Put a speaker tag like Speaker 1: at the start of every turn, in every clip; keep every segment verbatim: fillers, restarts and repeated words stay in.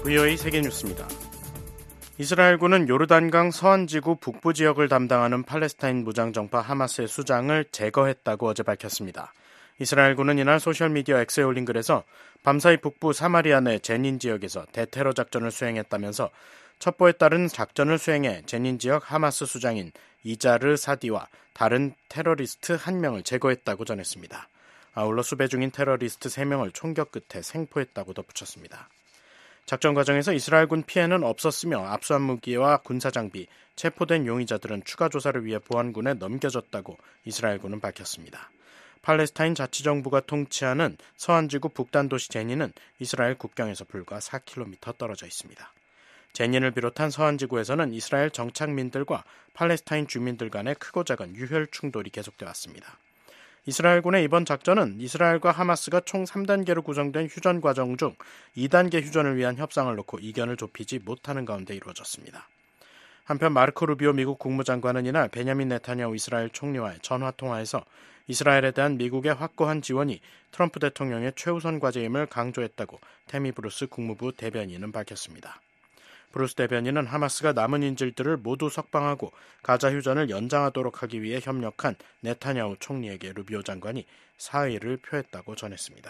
Speaker 1: 브이오에이 세계뉴스입니다. 이스라엘군은 요르단강 서안지구 북부 지역을 담당하는 팔레스타인 무장정파 하마스의 수장을 제거했다고 어제 밝혔습니다. 이스라엘군은 이날 소셜미디어 X에 올린 글에서 밤사이 북부 사마리아 내 제닌 지역에서 대테러 작전을 수행했다면서 첩보에 따른 작전을 수행해 제닌 지역 하마스 수장인 이자르 사디와 다른 테러리스트 한 명을 제거했다고 전했습니다. 아울러 수배 중인 테러리스트 세 명을 총격 끝에 생포했다고 덧붙였습니다. 작전 과정에서 이스라엘군 피해는 없었으며 압수한 무기와 군사장비, 체포된 용의자들은 추가 조사를 위해 보안군에 넘겨졌다고 이스라엘군은 밝혔습니다. 팔레스타인 자치정부가 통치하는 서안지구 북단 도시 제닌은 이스라엘 국경에서 불과 사 킬로미터 떨어져 있습니다. 제닌을 비롯한 서안지구에서는 이스라엘 정착민들과 팔레스타인 주민들 간의 크고 작은 유혈 충돌이 계속돼 왔습니다. 이스라엘군의 이번 작전은 이스라엘과 하마스가 총 삼 단계로 구성된 휴전 과정 중 이 단계 휴전을 위한 협상을 놓고 이견을 좁히지 못하는 가운데 이루어졌습니다. 한편 마르코 루비오 미국 국무장관은 이날 베냐민 네타냐후 이스라엘 총리와의 전화통화에서 이스라엘에 대한 미국의 확고한 지원이 트럼프 대통령의 최우선 과제임을 강조했다고 태미 브루스 국무부 대변인은 밝혔습니다. 브루스 대변인은 하마스가 남은 인질들을 모두 석방하고 가자 휴전을 연장하도록 하기 위해 협력한 네타냐후 총리에게 루비오 장관이 사의를 표했다고 전했습니다.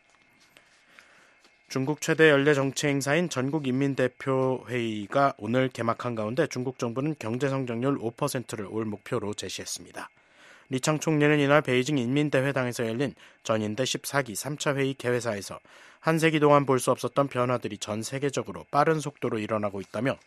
Speaker 1: 중국 최대 연례 정치 행사인 전국인민대표회의가 오늘 개막한 가운데 중국 정부는 경제 성장률 오 퍼센트를 올 목표로 제시했습니다. 리창 총리는 이날 베이징 인민대회당에서 열린 전인대 십사 기 삼 차 회의 개회사에서 한 세기 동안 볼 수 없었던 변화들이 전 세계적으로 빠른 속도로 일어나고 있다며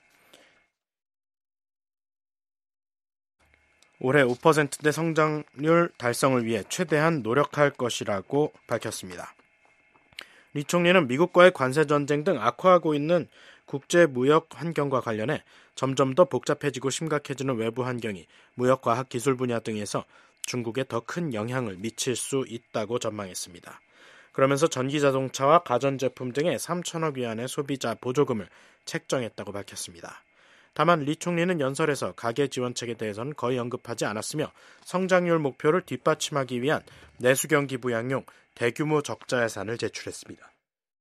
Speaker 1: 올해 오 퍼센트대 성장률 달성을 위해 최대한 노력할 것이라고 밝혔습니다. 리 총리는 미국과의 관세 전쟁 등 악화하고 있는 국제 무역 환경과 관련해 점점 더 복잡해지고 심각해지는 외부 환경이 무역, 과학, 기술 분야 등에서 중국에 더 큰 영향을 미칠 수 있다고 전망했습니다. 그러면서 전기자동차와 가전제품 등의 삼천억 위안의 소비자 보조금을 책정했다고 밝혔습니다. 다만 리 총리는 연설에서 가계 지원책에 대해서는 거의 언급하지 않았으며 성장률 목표를 뒷받침하기 위한 내수경기 부양용 대규모 적자 예산을 제출했습니다.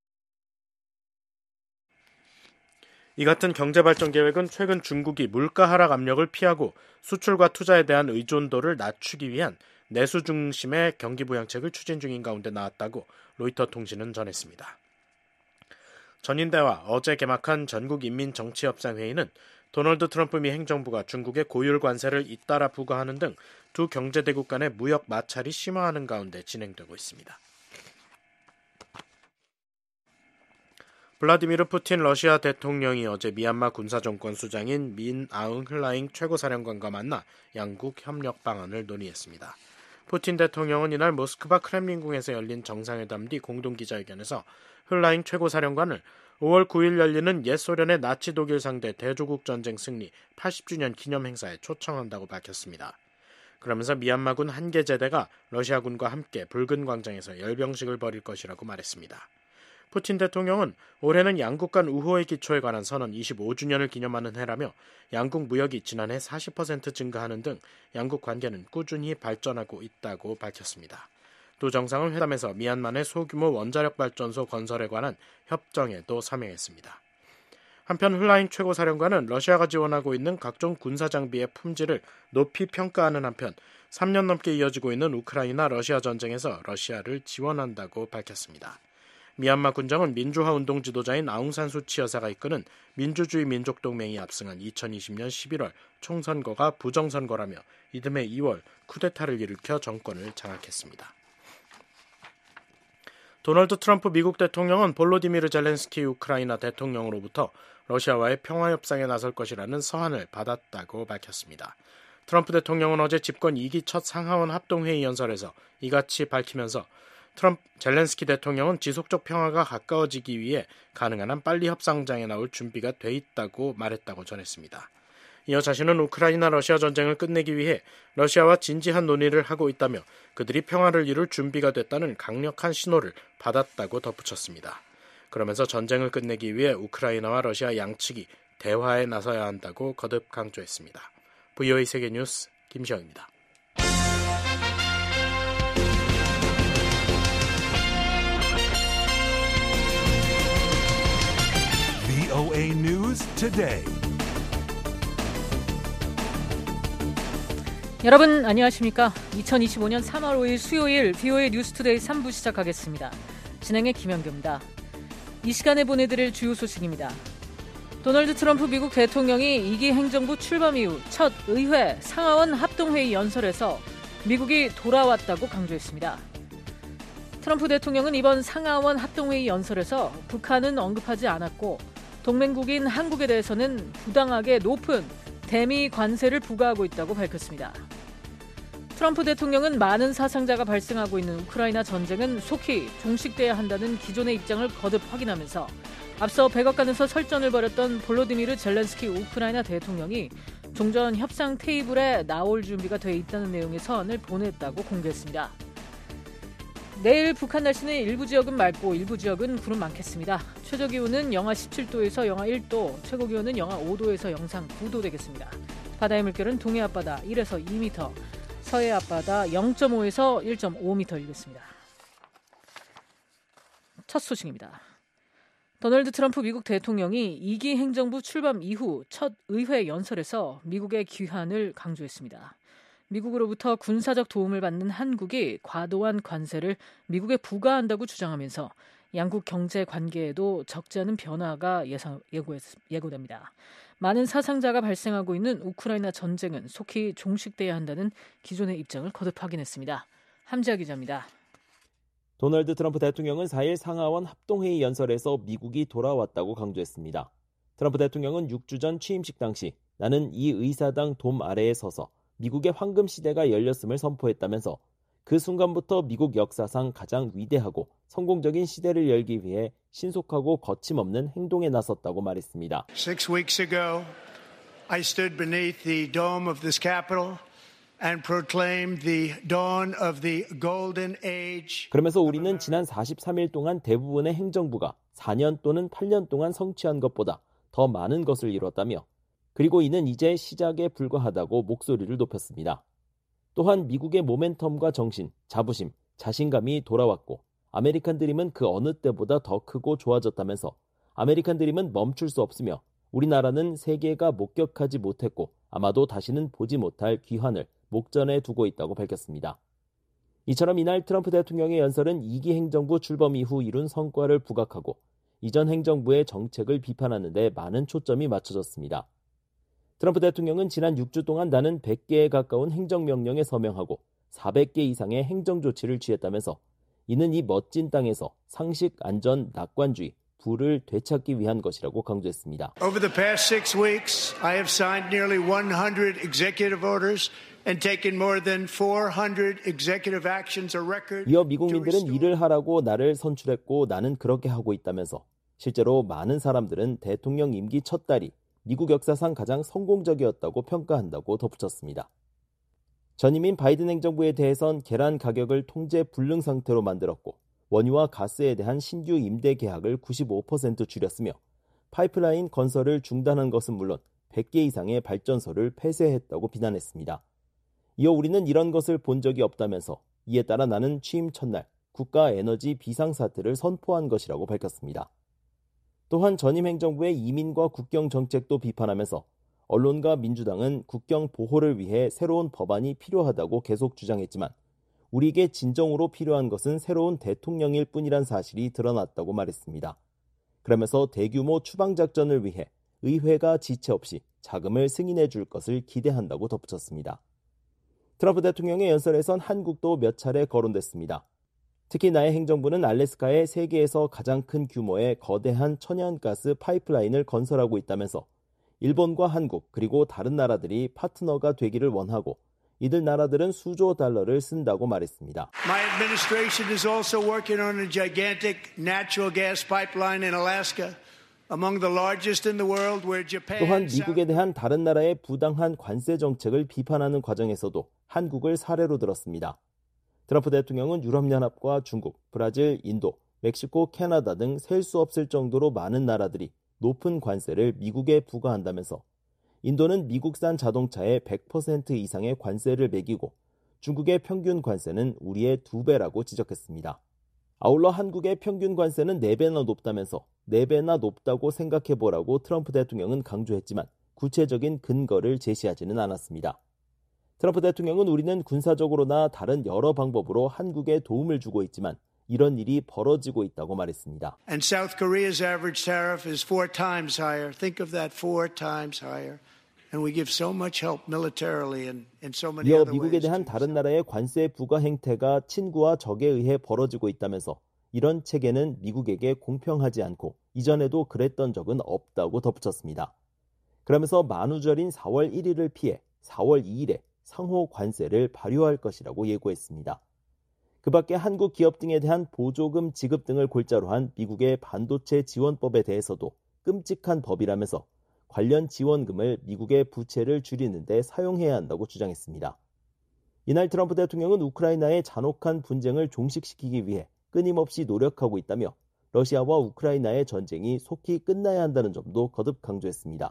Speaker 1: 이 같은 경제발전 계획은 최근 중국이 물가 하락 압력을 피하고 수출과 투자에 대한 의존도를 낮추기 위한 내수 중심의 경기 부양책을 추진 중인 가운데 나왔다고 로이터 통신은 전했습니다. 전인대와 어제 개막한 전국인민정치협상회의는 도널드 트럼프 미 행정부가 중국의 고율 관세를 잇따라 부과하는 등 두 경제대국 간의 무역 마찰이 심화하는 가운데 진행되고 있습니다. 블라디미르 푸틴 러시아 대통령이 어제 미얀마 군사정권 수장인 민 아웅 흘라잉 최고사령관과 만나 양국 협력 방안을 논의했습니다. 푸틴 대통령은 이날 모스크바 크렘린궁에서 열린 정상회담 뒤 공동기자회견에서 흘라잉 최고사령관을 오월 구일 열리는 옛 소련의 나치 독일 상대 대조국 전쟁 승리 팔십 주년 기념 행사에 초청한다고 밝혔습니다. 그러면서 미얀마군 한 개 제대가 러시아군과 함께 붉은 광장에서 열병식을 벌일 것이라고 말했습니다. 푸틴 대통령은 올해는 양국 간 우호의 기초에 관한 선언 이십오 주년을 기념하는 해라며 양국 무역이 지난해 사십 퍼센트 증가하는 등 양국 관계는 꾸준히 발전하고 있다고 밝혔습니다. 두 정상은 회담에서 미얀마 내 소규모 원자력 발전소 건설에 관한 협정에도 서명했습니다. 한편 흘라잉 최고사령관은 러시아가 지원하고 있는 각종 군사장비의 품질을 높이 평가하는 한편 삼 년 넘게 이어지고 있는 우크라이나 러시아 전쟁에서 러시아를 지원한다고 밝혔습니다. 미얀마 군정은 민주화 운동 지도자인 아웅산 수치 여사가 이끄는 민주주의 민족동맹이 압승한 이천이십년 십일월 총선거가 부정선거라며 이듬해 이월 쿠데타를 일으켜 정권을 장악했습니다. 도널드 트럼프 미국 대통령은 볼로디미르 젤렌스키 우크라이나 대통령으로부터 러시아와의 평화협상에 나설 것이라는 서한을 받았다고 밝혔습니다. 트럼프 대통령은 어제 집권 이 기 첫 상하원 합동회의 연설에서 이같이 밝히면서 트럼프 젤렌스키 대통령은 지속적 평화가 가까워지기 위해 가능한 한 빨리 협상장에 나올 준비가 돼 있다고 말했다고 전했습니다. 이어 자신은 우크라이나 러시아 전쟁을 끝내기 위해 러시아와 진지한 논의를 하고 있다며 그들이 평화를 이룰 준비가 됐다는 강력한 신호를 받았다고 덧붙였습니다. 그러면서 전쟁을 끝내기 위해 우크라이나와 러시아 양측이 대화에 나서야 한다고 거듭 강조했습니다. 브이오에이 세계뉴스 김시영입니다.
Speaker 2: 브이오에이 News Today.
Speaker 3: 여러분 안녕하십니까? 이천이십오년 삼월 오일 수요일 브이오에이 뉴스투데이 삼 부 시작하겠습니다. 진행의 김현규입니다. 이 시간에 보내드릴 주요 소식입니다. 도널드 트럼프 미국 대통령이 이기 행정부 출범 이후 첫 의회 상하원 합동회의 연설에서 미국이 돌아왔다고 강조했습니다. 트럼프 대통령은 이번 상하원 합동회의 연설에서 북한은 언급하지 않았고 동맹국인 한국에 대해서는 부당하게 높은 대미 관세를 부과하고 있다고 밝혔습니다. 트럼프 대통령은 많은 사상자가 발생하고 있는 우크라이나 전쟁은 속히 종식돼야 한다는 기존의 입장을 거듭 확인하면서 앞서 백악관에서 설전을 벌였던 볼로디미르 젤렌스키 우크라이나 대통령이 종전 협상 테이블에 나올 준비가 돼 있다는 내용의 서한을 보냈다고 공개했습니다. 내일 북한 날씨는 일부 지역은 맑고 일부 지역은 구름 많겠습니다. 최저기온은 영하 십칠도에서 영하 일도, 최고기온은 영하 오도에서 영상 구도 되겠습니다. 바다의 물결은 동해 앞바다 일에서 이 미터, 서해 앞바다 영점오에서 일점오 미터이겠습니다. 첫 소식입니다. 도널드 트럼프 미국 대통령이 이기 행정부 출범 이후 첫 의회 연설에서 미국의 귀환을 강조했습니다. 미국으로부터 군사적 도움을 받는 한국이 과도한 관세를 미국에 부과한다고 주장하면서 양국 경제 관계에도 적지 않은 변화가 예상, 예고, 예고됩니다. 많은 사상자가 발생하고 있는 우크라이나 전쟁은 속히 종식돼야 한다는 기존의 입장을 거듭 확인했습니다. 함지아 기자입니다.
Speaker 4: 도널드 트럼프 대통령은 사일 상하원 합동회의 연설에서 미국이 돌아왔다고 강조했습니다. 트럼프 대통령은 육 주 전 취임식 당시 나는 이 의사당 돔 아래에 서서 미국의 황금 시대가 열렸음을 선포했다면서 그 순간부터 미국 역사상 가장 위대하고 성공적인 시대를 열기 위해 신속하고 거침없는 행동에 나섰다고 말했습니다.
Speaker 5: Six weeks ago, I stood beneath the dome of this Capitol and proclaimed the dawn of the golden age.
Speaker 4: 그러면서 우리는 지난 사십삼 일 동안 대부분의 행정부가 사 년 또는 팔 년 동안 성취한 것보다 더 많은 것을 이뤘다며 그리고 이는 이제 시작에 불과하다고 목소리를 높였습니다. 또한 미국의 모멘텀과 정신, 자부심, 자신감이 돌아왔고 아메리칸 드림은 그 어느 때보다 더 크고 좋아졌다면서 아메리칸 드림은 멈출 수 없으며 우리나라는 세계가 목격하지 못했고 아마도 다시는 보지 못할 귀환을 목전에 두고 있다고 밝혔습니다. 이처럼 이날 트럼프 대통령의 연설은 이기 행정부 출범 이후 이룬 성과를 부각하고 이전 행정부의 정책을 비판하는 데 많은 초점이 맞춰졌습니다. 트럼프 대통령은 지난 육 주 동안 나는 백 개에 가까운 행정명령에 서명하고 사백 개 이상의 행정조치를 취했다면서 이는 이 멋진 땅에서 상식, 안전, 낙관주의, 부를 되찾기 위한 것이라고 강조했습니다.
Speaker 5: Over the past six weeks, I have signed nearly one hundred executive orders and taken more than four hundred executive actions, a record.
Speaker 4: 이어 미국민들은 일을 하라고 나를 선출했고 나는 그렇게 하고 있다면서 실제로 많은 사람들은 대통령 임기 첫 달이 미국 역사상 가장 성공적이었다고 평가한다고 덧붙였습니다. 전임인 바이든 행정부에 대해선 계란 가격을 통제 불능 상태로 만들었고 원유와 가스에 대한 신규 임대 계약을 구십오 퍼센트 줄였으며 파이프라인 건설을 중단한 것은 물론 백 개 이상의 발전소를 폐쇄했다고 비난했습니다. 이어 우리는 이런 것을 본 적이 없다면서 이에 따라 나는 취임 첫날 국가 에너지 비상사태를 선포한 것이라고 밝혔습니다. 또한 전임 행정부의 이민과 국경 정책도 비판하면서 언론과 민주당은 국경 보호를 위해 새로운 법안이 필요하다고 계속 주장했지만 우리에게 진정으로 필요한 것은 새로운 대통령일 뿐이란 사실이 드러났다고 말했습니다. 그러면서 대규모 추방작전을 위해 의회가 지체 없이 자금을 승인해 줄 것을 기대한다고 덧붙였습니다. 트럼프 대통령의 연설에선 한국도 몇 차례 거론됐습니다. 특히 나의 행정부는 알래스카에 세계에서 가장 큰 규모의 거대한 천연가스 파이프라인을 건설하고 있다면서 일본과 한국 그리고 다른 나라들이 파트너가 되기를 원하고 이들 나라들은 수조 달러를 쓴다고 말했습니다.
Speaker 5: My administration is also working on a gigantic natural gas pipeline in Alaska, among the largest in the world, where Japan.
Speaker 4: 또한 미국에 대한 다른 나라의 부당한 관세 정책을 비판하는 과정에서도 한국을 사례로 들었습니다. 트럼프 대통령은 유럽연합과 중국, 브라질, 인도, 멕시코, 캐나다 등 셀 수 없을 정도로 많은 나라들이 높은 관세를 미국에 부과한다면서 인도는 미국산 자동차에 백 퍼센트 이상의 관세를 매기고 중국의 평균 관세는 우리의 두 배라고 지적했습니다. 아울러 한국의 평균 관세는 네 배나 높다면서 네 배나 높다고 생각해보라고 트럼프 대통령은 강조했지만 구체적인 근거를 제시하지는 않았습니다. 트럼프 대통령은 우리는 군사적으로나 다른 여러 방법으로 한국에 도움을 주고 있지만 이런 일이 벌어지고 있다고 말했습니다.
Speaker 5: And South Korea's average tariff is four times higher. Think of that, four times higher. And we give so much help militarily and in so many
Speaker 4: 이어
Speaker 5: other
Speaker 4: 미국에
Speaker 5: ways.
Speaker 4: 대한 다른 나라의 관세 부과 행태가 친구와 적에 의해 벌어지고 있다면서 이런 체계는 미국에게 공평하지 않고 이전에도 그랬던 적은 없다고 덧붙였습니다. 그러면서 만우절인 사월 일일을 피해 사월 이일에 상호 관세를 발효할 것이라고 예고했습니다. 그 밖에 한국 기업 등에 대한 보조금 지급 등을 골자로 한 미국의 반도체 지원법에 대해서도 끔찍한 법이라면서 관련 지원금을 미국의 부채를 줄이는 데 사용해야 한다고 주장했습니다. 이날 트럼프 대통령은 우크라이나의 잔혹한 분쟁을 종식시키기 위해 끊임없이 노력하고 있다며 러시아와 우크라이나의 전쟁이 속히 끝나야 한다는 점도 거듭 강조했습니다.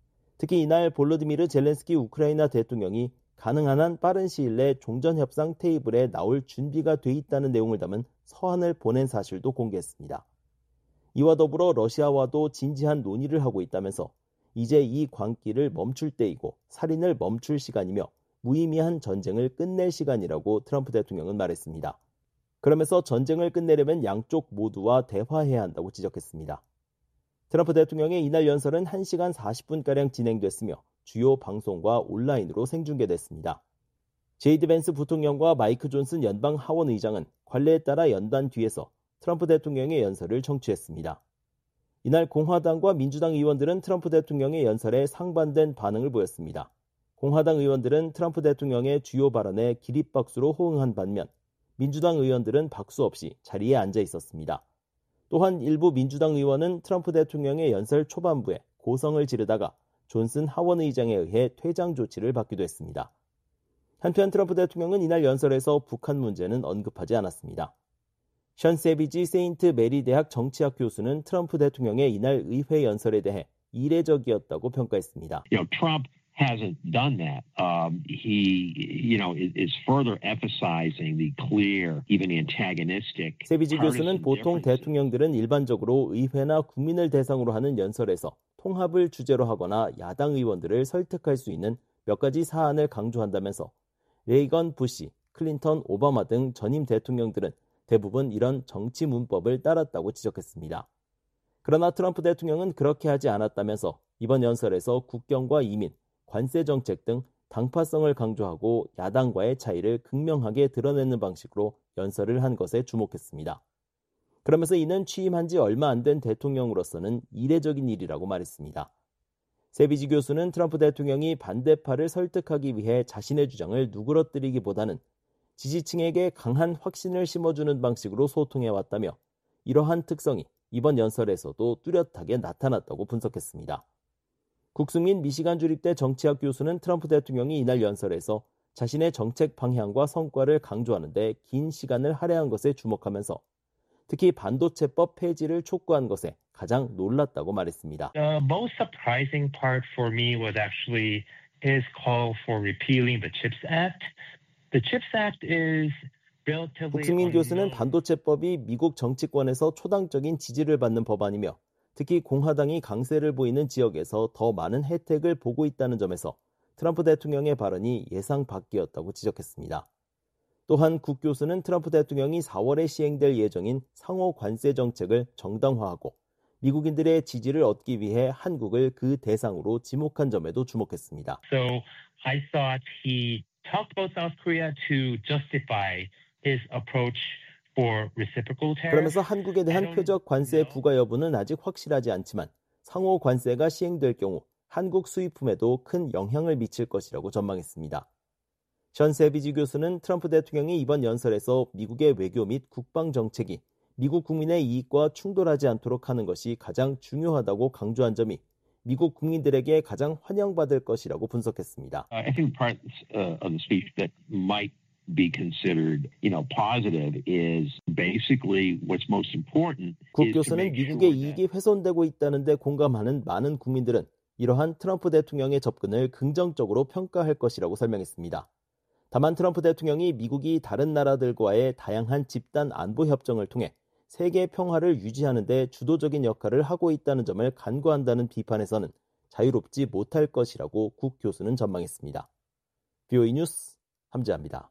Speaker 4: 특히 이날 볼로디미르 젤렌스키 우크라이나 대통령이 가능한 한 빠른 시일 내 종전협상 테이블에 나올 준비가 돼 있다는 내용을 담은 서한을 보낸 사실도 공개했습니다. 이와 더불어 러시아와도 진지한 논의를 하고 있다면서 이제 이 광기를 멈출 때이고 살인을 멈출 시간이며 무의미한 전쟁을 끝낼 시간이라고 트럼프 대통령은 말했습니다. 그러면서 전쟁을 끝내려면 양쪽 모두와 대화해야 한다고 지적했습니다. 트럼프 대통령의 이날 연설은 한 시간 사십 분가량 진행됐으며 주요 방송과 온라인으로 생중계됐습니다. 제이디 벤스 부통령과 마이크 존슨 연방 하원 의장은 관례에 따라 연단 뒤에서 트럼프 대통령의 연설을 청취했습니다. 이날 공화당과 민주당 의원들은 트럼프 대통령의 연설에 상반된 반응을 보였습니다. 공화당 의원들은 트럼프 대통령의 주요 발언에 기립박수로 호응한 반면 민주당 의원들은 박수 없이 자리에 앉아 있었습니다. 또한 일부 민주당 의원은 트럼프 대통령의 연설 초반부에 고성을 지르다가 존슨 하원 의장에 의해 퇴장 조치를 받기도 했습니다. 한편 트럼프 대통령은 이날 연설에서 북한 문제는 언급하지 않았습니다. 션 세비지 세인트 메리 대학 정치학 교수는 트럼프 대통령의 이날 의회 연설에 대해 이례적이었다고 평가했습니다.
Speaker 2: You know, Trump hasn't done that. Um, he, you know, is further emphasizing the clear, even antagonistic.
Speaker 4: 세비지 교수는 보통 대통령들은 일반적으로 의회나 국민을 대상으로 하는 연설에서 통합을 주제로 하거나 야당 의원들을 설득할 수 있는 몇 가지 사안을 강조한다면서 레이건, 부시, 클린턴, 오바마 등 전임 대통령들은 대부분 이런 정치 문법을 따랐다고 지적했습니다. 그러나 트럼프 대통령은 그렇게 하지 않았다면서 이번 연설에서 국경과 이민, 관세 정책 등 당파성을 강조하고 야당과의 차이를 극명하게 드러내는 방식으로 연설을 한 것에 주목했습니다. 그러면서 이는 취임한 지 얼마 안 된 대통령으로서는 이례적인 일이라고 말했습니다. 세비지 교수는 트럼프 대통령이 반대파를 설득하기 위해 자신의 주장을 누그러뜨리기보다는 지지층에게 강한 확신을 심어주는 방식으로 소통해왔다며 이러한 특성이 이번 연설에서도 뚜렷하게 나타났다고 분석했습니다. 국승민 미시간 주립대 정치학 교수는 트럼프 대통령이 이날 연설에서 자신의 정책 방향과 성과를 강조하는 데 긴 시간을 할애한 것에 주목하면서 특히 반도체법 폐지를 촉구한 것에 가장 놀랐다고 말했습니다.
Speaker 6: The most surprising part for me was actually his call for repealing the CHIPS Act. The CHIPS Act is relatively
Speaker 4: 국승민 교수는 반도체법이 미국 정치권에서 초당적인 지지를 받는 법안이며 특히 공화당이 강세를 보이는 지역에서 더 많은 혜택을 보고 있다는 점에서 트럼프 대통령의 발언이 예상 밖이었다고 지적했습니다. 또한 국 교수는 트럼프 대통령이 사월에 시행될 예정인 상호 관세 정책을 정당화하고 미국인들의 지지를 얻기 위해 한국을 그 대상으로 지목한 점에도 주목했습니다.
Speaker 6: So I thought he talked about South Korea to justify his approach for reciprocal tariff.
Speaker 4: 그러면서 한국에 대한 표적 관세 부과 여부는 아직 확실하지 않지만 상호 관세가 시행될 경우 한국 수입품에도 큰 영향을 미칠 것이라고 전망했습니다. 션 세비지 교수는 트럼프 대통령이 이번 연설에서 미국의 외교 및 국방 정책이 미국 국민의 이익과 충돌하지 않도록 하는 것이 가장 중요하다고 강조한 점이 미국 국민들에게 가장 환영받을 것이라고 분석했습니다.
Speaker 2: I think part uh, of the speech that might be considered, you know, positive is basically what's most important.
Speaker 4: 국 교수는 미국의 이익이 훼손되고 있다는 데 공감하는 많은 국민들은 이러한 트럼프 대통령의 접근을 긍정적으로 평가할 것이라고 설명했습니다. 다만 트럼프 대통령이 미국이 다른 나라들과의 다양한 집단 안보 협정을 통해 세계 평화를 유지하는 데 주도적인 역할을 하고 있다는 점을 간과한다는 비판에서는 자유롭지 못할 것이라고 국 교수는 전망했습니다. 비오이 뉴스 함재합니다.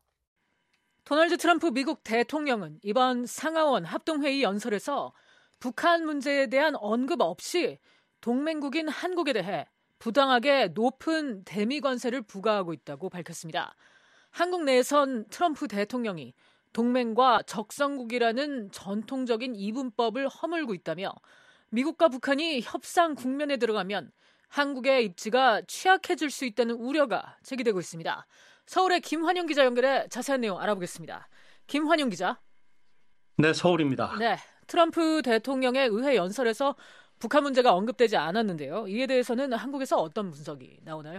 Speaker 3: 도널드 트럼프 미국 대통령은 이번 상하원 합동회의 연설에서 북한 문제에 대한 언급 없이 동맹국인 한국에 대해 부당하게 높은 대미 관세를 부과하고 있다고 밝혔습니다. 한국 내에선 트럼프 대통령이 동맹과 적성국이라는 전통적인 이분법을 허물고 있다며 미국과 북한이 협상 국면에 들어가면 한국의 입지가 취약해질 수 있다는 우려가 제기되고 있습니다. 서울의 김환영 기자 연결해 자세한 내용 알아보겠습니다. 김환영 기자.
Speaker 7: 네, 서울입니다.
Speaker 3: 네, 트럼프 대통령의 의회 연설에서 북한 문제가 언급되지 않았는데요. 이에 대해서는 한국에서 어떤 분석이 나오나요?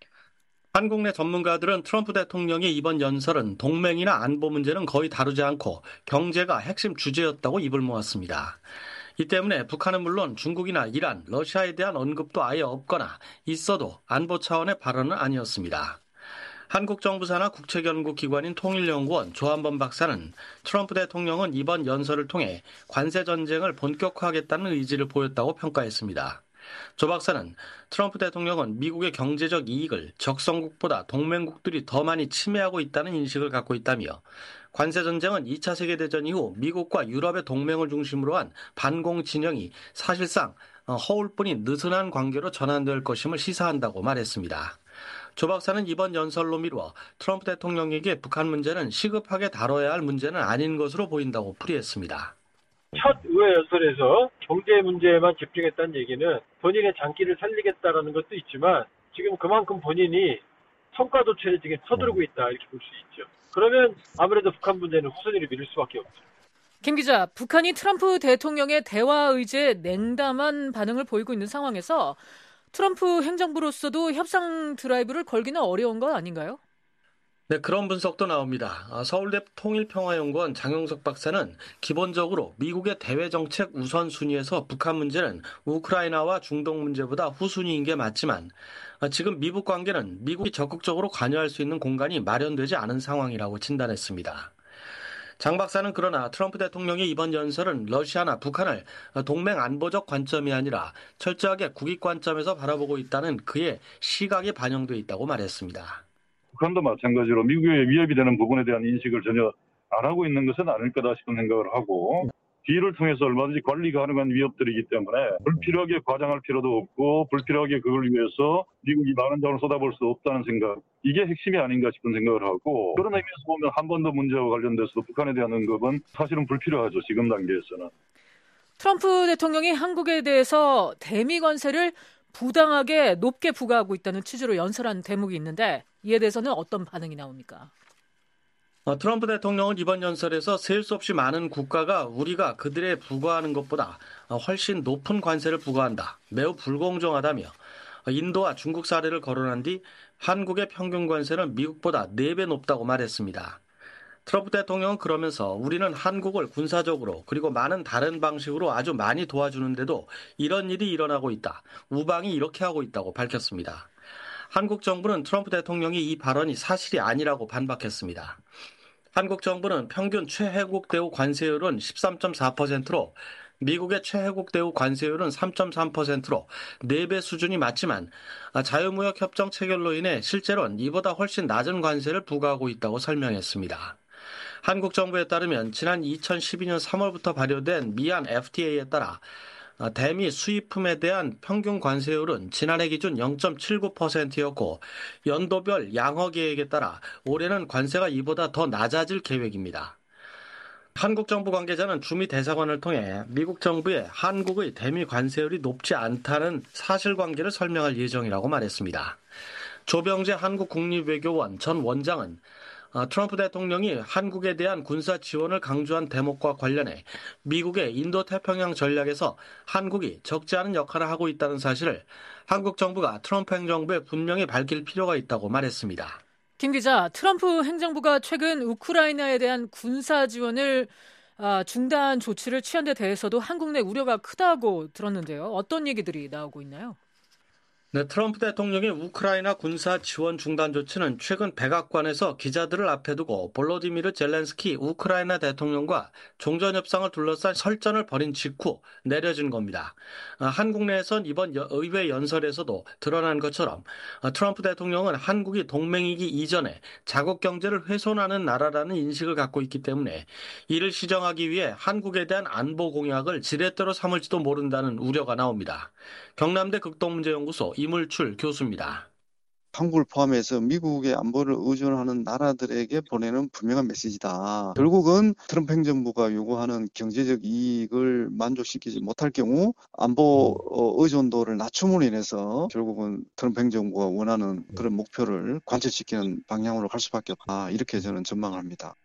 Speaker 7: 한국 내 전문가들은 트럼프 대통령의 이번 연설은 동맹이나 안보 문제는 거의 다루지 않고 경제가 핵심 주제였다고 입을 모았습니다. 이 때문에 북한은 물론 중국이나 이란, 러시아에 대한 언급도 아예 없거나 있어도 안보 차원의 발언은 아니었습니다. 한국 정부 산하 국책연구기관인 통일연구원 조한범 박사는 트럼프 대통령은 이번 연설을 통해 관세 전쟁을 본격화하겠다는 의지를 보였다고 평가했습니다. 조 박사는 트럼프 대통령은 미국의 경제적 이익을 적성국보다 동맹국들이 더 많이 침해하고 있다는 인식을 갖고 있다며 관세 전쟁은 이 차 세계대전 이후 미국과 유럽의 동맹을 중심으로 한 반공 진영이 사실상 허울뿐인 느슨한 관계로 전환될 것임을 시사한다고 말했습니다. 조 박사는 이번 연설로 미루어 트럼프 대통령에게 북한 문제는 시급하게 다뤄야 할 문제는 아닌 것으로 보인다고 풀이했습니다.
Speaker 8: 첫 의회 연설에서 경제 문제에만 집중했다는 얘기는 본인의 장기를 살리겠다라는 것도 있지만 지금 그만큼 본인이 성과 도출에 지금 서두르고 있다 이렇게 볼 수 있죠. 그러면 아무래도 북한 문제는 후순위를 미룰 수밖에 없죠.
Speaker 3: 김 기자, 북한이 트럼프 대통령의 대화 의지에 냉담한 반응을 보이고 있는 상황에서 트럼프 행정부로서도 협상 드라이브를 걸기는 어려운 건 아닌가요?
Speaker 7: 네, 그런 분석도 나옵니다. 서울대 통일평화연구원 장용석 박사는 기본적으로 미국의 대외정책 우선순위에서 북한 문제는 우크라이나와 중동 문제보다 후순위인 게 맞지만 지금 미북 관계는 미국이 적극적으로 관여할 수 있는 공간이 마련되지 않은 상황이라고 진단했습니다. 장 박사는 그러나 트럼프 대통령의 이번 연설은 러시아나 북한을 동맹 안보적 관점이 아니라 철저하게 국익 관점에서 바라보고 있다는 그의 시각이 반영돼 있다고 말했습니다.
Speaker 9: 북한도 마찬가지로 미국의 위협이 되는 부분에 대한 인식을 전혀 안 하고 있는 것은 아닐 거다 싶은 생각을 하고 비를 통해서 얼마든지 관리 가능한 위협들이기 때문에 불필요하게 과장할 필요도 없고 불필요하게 그걸 위해서 미국이 많은 자원을 쏟아볼 수 없다는 생각, 이게 핵심이 아닌가 싶은 생각을 하고 그런 의미에서 보면 한 번 더 문제와 관련돼서도 북한에 대한 언급은 사실은 불필요하죠. 지금 단계에서는.
Speaker 3: 트럼프 대통령이 한국에 대해서 대미 관세를 부당하게 높게 부과하고 있다는 취지로 연설한 대목이 있는데 이에 대해서는 어떤 반응이 나옵니까?
Speaker 7: 어, 트럼프 대통령은 이번 연설에서 셀 수 없이 많은 국가가 우리가 그들에 부과하는 것보다 훨씬 높은 관세를 부과한다. 매우 불공정하다며 인도와 중국 사례를 거론한 뒤 한국의 평균 관세는 미국보다 네 배 높다고 말했습니다. 트럼프 대통령은 그러면서 우리는 한국을 군사적으로 그리고 많은 다른 방식으로 아주 많이 도와주는데도 이런 일이 일어나고 있다. 우방이 이렇게 하고 있다고 밝혔습니다. 한국 정부는 트럼프 대통령이 이 발언이 사실이 아니라고 반박했습니다. 한국 정부는 평균 최혜국 대우 관세율은 십삼 점 사 퍼센트로 미국의 최혜국 대우 관세율은 삼 점 삼 퍼센트로 네 배 수준이 맞지만 자유무역 협정 체결로 인해 실제로는 이보다 훨씬 낮은 관세를 부과하고 있다고 설명했습니다. 한국 정부에 따르면 지난 이천십이 년 삼월부터 발효된 미얀 에프티에이에 따라 대미 수입품에 대한 평균 관세율은 지난해 기준 영 점 칠구 퍼센트였고 연도별 양허 계획에 따라 올해는 관세가 이보다 더 낮아질 계획입니다. 한국 정부 관계자는 주미 대사관을 통해 미국 정부의 한국의 대미 관세율이 높지 않다는 사실관계를 설명할 예정이라고 말했습니다. 조병재 한국국립외교원 전 원장은 트럼프 대통령이 한국에 대한 군사 지원을 강조한 대목과 관련해 미국의 인도태평양 전략에서 한국이 적지 않은 역할을 하고 있다는 사실을 한국 정부가 트럼프 행정부에 분명히 밝힐 필요가 있다고 말했습니다.
Speaker 3: 김 기자, 트럼프 행정부가 최근 우크라이나에 대한 군사 지원을 중단 조치를 취한 데 대해서도 한국 내 우려가 크다고 들었는데요. 어떤 얘기들이 나오고 있나요?
Speaker 7: 네, 트럼프 대통령의 우크라이나 군사 지원 중단 조치는 최근 백악관에서 기자들을 앞에 두고 볼로디미르 젤렌스키 우크라이나 대통령과 종전 협상을 둘러싼 설전을 벌인 직후 내려진 겁니다. 한국 내에선 이번 의회 연설에서도 드러난 것처럼 트럼프 대통령은 한국이 동맹이기 이전에 자국 경제를 훼손하는 나라라는 인식을 갖고 있기 때문에 이를 시정하기 위해 한국에 대한 안보 공약을 지렛대로 삼을지도 모른다는 우려가 나옵니다. 경남대 극동문제연구소 이물출 교수입니다.
Speaker 10: 한국을 포함해서 미국의 안보를 의존하는 나라들에게 보내는 분명한 메시지다. 결국은 트럼프 행정부가 요구하는 경제적 이익을 만족시키지 못할 경우 안보 의존도를 낮춤으로 인해서 결국은 트럼프 행정부가 원하는 그런 목표를 관철시키는 방향으로 갈 수밖에 없다. 이렇게 저는 전망을 합니다.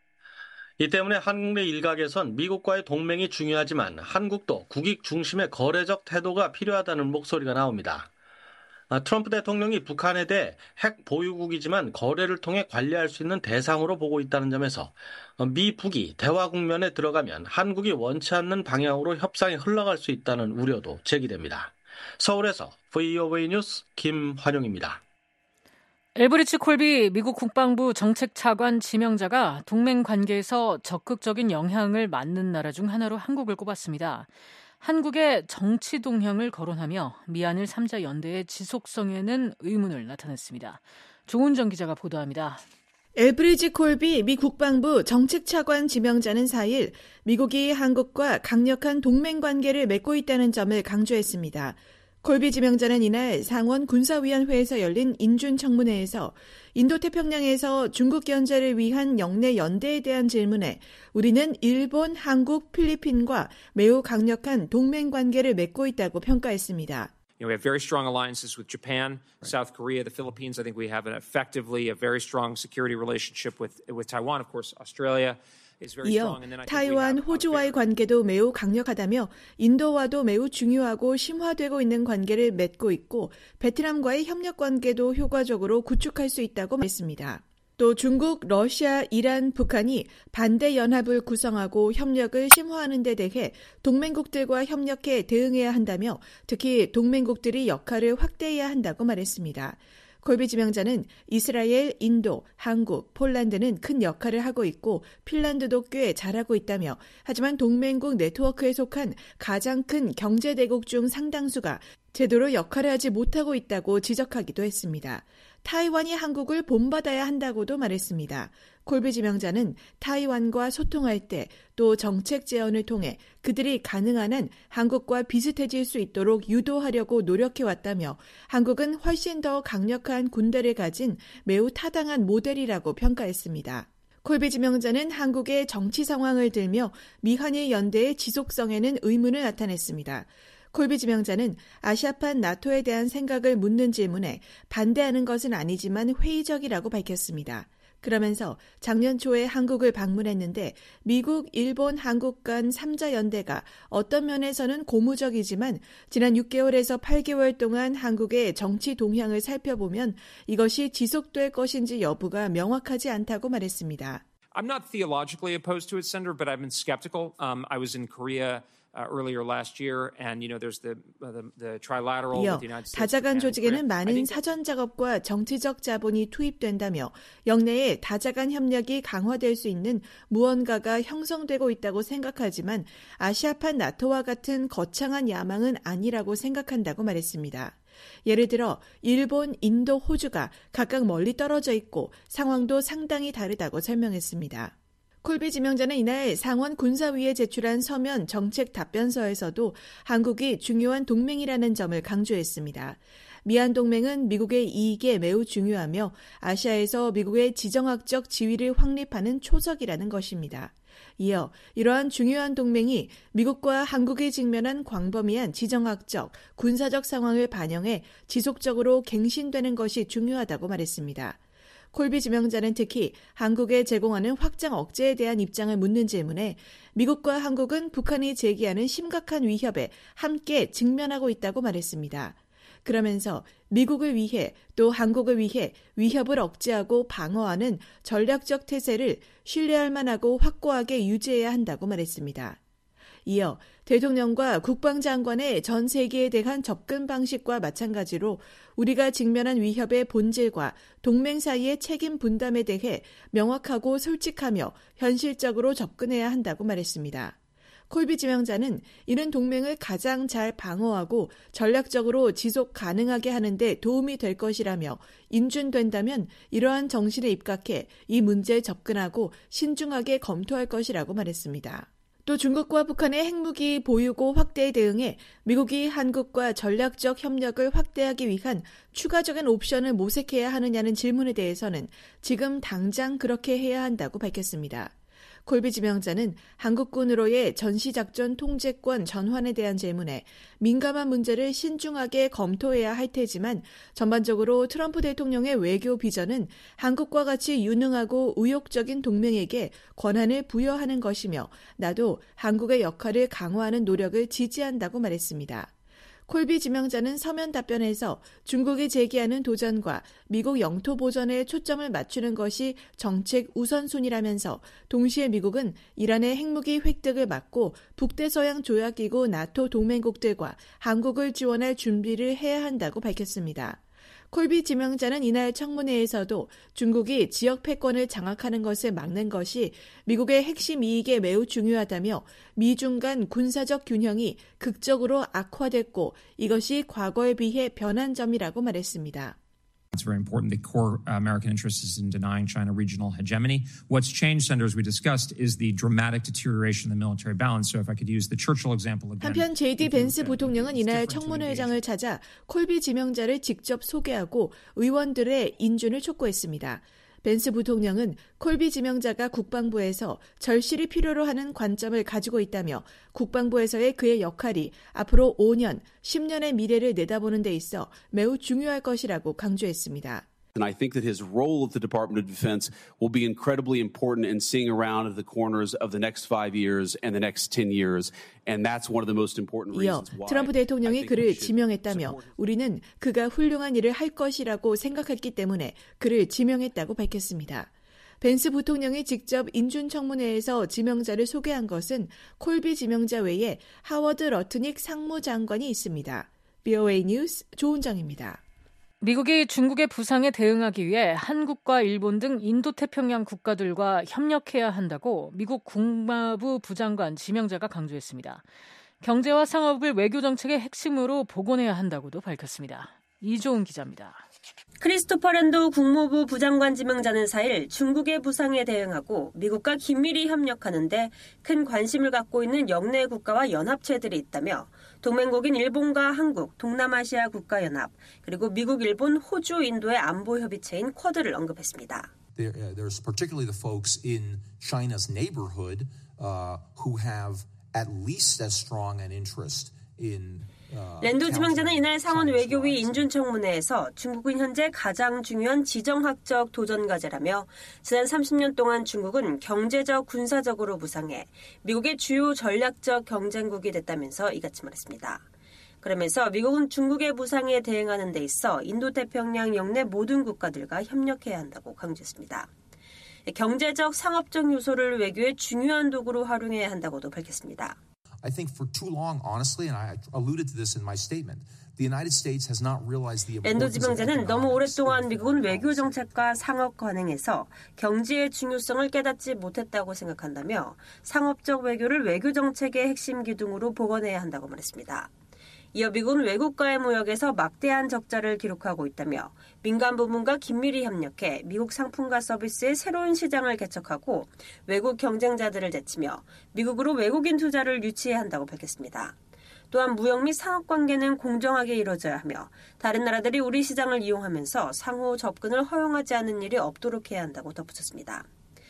Speaker 7: 이 때문에 한국 내 일각에선 미국과의 동맹이 중요하지만 한국도 국익 중심의 거래적 태도가 필요하다는 목소리가 나옵니다. 트럼프 대통령이 북한에 대해 핵 보유국이지만 거래를 통해 관리할 수 있는 대상으로 보고 있다는 점에서 미, 북이 대화 국면에 들어가면 한국이 원치 않는 방향으로 협상이 흘러갈 수 있다는 우려도 제기됩니다. 서울에서 브이오에이 뉴스 김환용입니다.
Speaker 3: 엘브리치 콜비 미국 국방부 정책차관 지명자가 동맹 관계에서 적극적인 영향을 맡는 나라 중 하나로 한국을 꼽았습니다. 한국의 정치 동향을 거론하며 미한일 삼자 연대의 지속성에는 의문을 나타냈습니다. 조은정 기자가 보도합니다.
Speaker 11: 엘브리지 콜비 미 국방부 정책차관 지명자는 사일 미국이 한국과 강력한 동맹 관계를 맺고 있다는 점을 강조했습니다. 콜비 지명자는 이날 상원 군사위원회에서 열린 인준 청문회에서 인도태평양에서 중국 견제를 위한 영내 연대에 대한 질문에 우리는 일본, 한국, 필리핀과 매우 강력한 동맹 관계를 맺고 있다고 평가했습니다.
Speaker 12: You know, we have very strong alliances with Japan, South Korea, the Philippines. I think we have an effectively a very strong security relationship with with Taiwan, of course, Australia.
Speaker 11: 이어 타이완, 호주와의 관계도 매우 강력하다며 인도와도 매우 중요하고 심화되고 있는 관계를 맺고 있고 베트남과의 협력 관계도 효과적으로 구축할 수 있다고 말했습니다. 또 중국, 러시아, 이란, 북한이 반대 연합을 구성하고 협력을 심화하는 데 대해 동맹국들과 협력해 대응해야 한다며 특히 동맹국들이 역할을 확대해야 한다고 말했습니다. 콜비 지명자는 이스라엘, 인도, 한국, 폴란드는 큰 역할을 하고 있고 핀란드도 꽤 잘하고 있다며 하지만 동맹국 네트워크에 속한 가장 큰 경제대국 중 상당수가 제대로 역할을 하지 못하고 있다고 지적하기도 했습니다. 타이완이 한국을 본받아야 한다고도 말했습니다. 콜비 지명자는 타이완과 소통할 때 또 정책 제언을 통해 그들이 가능한 한 한국과 비슷해질 수 있도록 유도하려고 노력해왔다며 한국은 훨씬 더 강력한 군대를 가진 매우 타당한 모델이라고 평가했습니다. 콜비 지명자는 한국의 정치 상황을 들며 미한일 연대의 지속성에는 의문을 나타냈습니다. 콜비 지명자는 아시아판 나토에 대한 생각을 묻는 질문에 반대하는 것은 아니지만 회의적이라고 밝혔습니다. 그러면서 작년 초에 한국을 방문했는데 미국, 일본, 한국 간 삼자 연대가 어떤 면에서는 고무적이지만 지난 육 개월에서 팔 개월 동안 한국의 정치 동향을 살펴보면 이것이 지속될 것인지 여부가 명확하지 않다고 말했습니다.
Speaker 12: I'm not theologically opposed to it, Senator, but I've been skeptical. Um, I was in Korea Uh, earlier last year, and you know, there's the the, the trilateral with the United States.
Speaker 11: 다자간 조직에는 많은 사전 작업과 정치적 자본이 투입된다며 영내에 다자간 협력이 강화될 수 있는 무언가가 형성되고 있다고 생각하지만 아시아판 나토와 같은 거창한 야망은 아니라고 생각한다고 말했습니다. 예를 들어 일본, 인도, 호주가 각각 멀리 떨어져 있고 상황도 상당히 다르다고 설명했습니다. 콜비 지명자는 이날 상원 군사위에 제출한 서면 정책 답변서에서도 한국이 중요한 동맹이라는 점을 강조했습니다. 미한 동맹은 미국의 이익에 매우 중요하며 아시아에서 미국의 지정학적 지위를 확립하는 초석이라는 것입니다. 이어 이러한 중요한 동맹이 미국과 한국이 직면한 광범위한 지정학적, 군사적 상황을 반영해 지속적으로 갱신되는 것이 중요하다고 말했습니다. 콜비 지명자는 특히 한국에 제공하는 확장 억제에 대한 입장을 묻는 질문에 미국과 한국은 북한이 제기하는 심각한 위협에 함께 직면하고 있다고 말했습니다. 그러면서 미국을 위해 또 한국을 위해 위협을 억제하고 방어하는 전략적 태세를 신뢰할 만하고 확고하게 유지해야 한다고 말했습니다. 이어 대통령과 국방장관의 전 세계에 대한 접근 방식과 마찬가지로 우리가 직면한 위협의 본질과 동맹 사이의 책임 분담에 대해 명확하고 솔직하며 현실적으로 접근해야 한다고 말했습니다. 콜비 지명자는 이는 동맹을 가장 잘 방어하고 전략적으로 지속 가능하게 하는 데 도움이 될 것이라며 인준된다면 이러한 정신에 입각해 이 문제에 접근하고 신중하게 검토할 것이라고 말했습니다. 또 중국과 북한의 핵무기 보유고 확대에 대응해 미국이 한국과 전략적 협력을 확대하기 위한 추가적인 옵션을 모색해야 하느냐는 질문에 대해서는 지금 당장 그렇게 해야 한다고 밝혔습니다. 콜비 지명자는 한국군으로의 전시작전 통제권 전환에 대한 질문에 민감한 문제를 신중하게 검토해야 할 테지만 전반적으로 트럼프 대통령의 외교 비전은 한국과 같이 유능하고 의욕적인 동맹에게 권한을 부여하는 것이며 나도 한국의 역할을 강화하는 노력을 지지한다고 말했습니다. 콜비 지명자는 서면 답변에서 중국이 제기하는 도전과 미국 영토 보전에 초점을 맞추는 것이 정책 우선순위라면서 동시에 미국은 이란의 핵무기 획득을 막고 북대서양 조약기구 나토 동맹국들과 한국을 지원할 준비를 해야 한다고 밝혔습니다. 콜비 지명자는 이날 청문회에서도 중국이 지역 패권을 장악하는 것을 막는 것이 미국의 핵심 이익에 매우 중요하다며 미중 간 군사적 균형이 극적으로 악화됐고 이것이 과거에 비해 변한 점이라고 말했습니다.
Speaker 12: It's very important. The core American interest is in denying China regional hegemony. What's changed, Senator, as we discussed, is the dramatic deterioration of the military balance. So if I could use the Churchill example again.
Speaker 11: 한편 제이디 벤스 부통령은 이날 청문회장을 찾아 콜비 지명자를 직접 소개하고 의원들의 인준을 촉구했습니다. 벤스 부통령은 콜비 지명자가 국방부에서 절실히 필요로 하는 관점을 가지고 있다며 국방부에서의 그의 역할이 앞으로 오 년, 십 년의 미래를 내다보는 데 있어 매우 중요할 것이라고 강조했습니다.
Speaker 13: And I think that his role at the Department of Defense will be incredibly important in seeing around the corners of the next five years and the next ten years. And that's one of the most important reasons why.
Speaker 11: 이어 트럼프 대통령이 그를 지명했다며 우리는 그가 훌륭한 일을 할 것이라고 생각했기 때문에 그를 지명했다고 밝혔습니다. 벤스 부통령이 직접 인준 청문회에서 지명자를 소개한 것은 콜비 지명자 외에 하워드 러트닉 상무장관이 있습니다. 브이오에이 뉴스 조은정입니다.
Speaker 3: 미국이 중국의 부상에 대응하기 위해 한국과 일본 등 인도태평양 국가들과 협력해야 한다고 미국 국무부 부장관 지명자가 강조했습니다. 경제와 상업을 외교정책의 핵심으로 복원해야 한다고도 밝혔습니다. 이조은 기자입니다.
Speaker 14: 크리스토퍼 랜도 국무부 부장관 지명자는 사 일 중국의 부상에 대응하고 미국과 긴밀히 협력하는 데 큰 관심을 갖고 있는 영내 국가와 연합체들이 있다며 동맹국인 일본과 한국, 동남아시아 국가연합, 그리고 미국, 일본, 호주, 인도의 안보협의체인 쿼드를 언급했습니다.
Speaker 15: There, uh, there's particularly the folks in China's neighborhood uh, who have at least as strong an interest in
Speaker 14: 랜도 지명자는 이날 상원 외교위 인준청문회에서 중국은 현재 가장 중요한 지정학적 도전과제라며 지난 삼십 년 동안 중국은 경제적, 군사적으로 부상해 미국의 주요 전략적 경쟁국이 됐다면서 이같이 말했습니다. 그러면서 미국은 중국의 부상에 대응하는 데 있어 인도태평양 영내 모든 국가들과 협력해야 한다고 강조했습니다. 경제적, 상업적 요소를 외교의 중요한 도구로 활용해야 한다고도 밝혔습니다.
Speaker 15: I think for too long, honestly, and I alluded to this in my statement, the United States has not realized the
Speaker 14: 랜도
Speaker 15: importance of
Speaker 14: 지명자는 너무 오랫동안 미국은 외교 정책과 상업 관행에서 경제의 중요성을 깨닫지 못했다고 생각한다며 상업적 외교를 외교 정책의 핵심 기둥으로 복원해야 한다고 말했습니다. 이어 미국은 외국과의 무역에서 막대한 적자를 기록하고 있다며 민간 부문과 긴밀히 협력해 미국 상품과 서비스의 새로운 시장을 개척하고 외국 경쟁자들을 제치며 미국으로 외국인 투자를 유치해야 한다고 밝혔습니다. 또한 무역 및 상업 관계는 공정하게 이루어져야 하며 다른 나라들이 우리 시장을 이용하면서 상호 접근을 허용하지 않는 일이 없도록 해야 한다고 덧붙였습니다.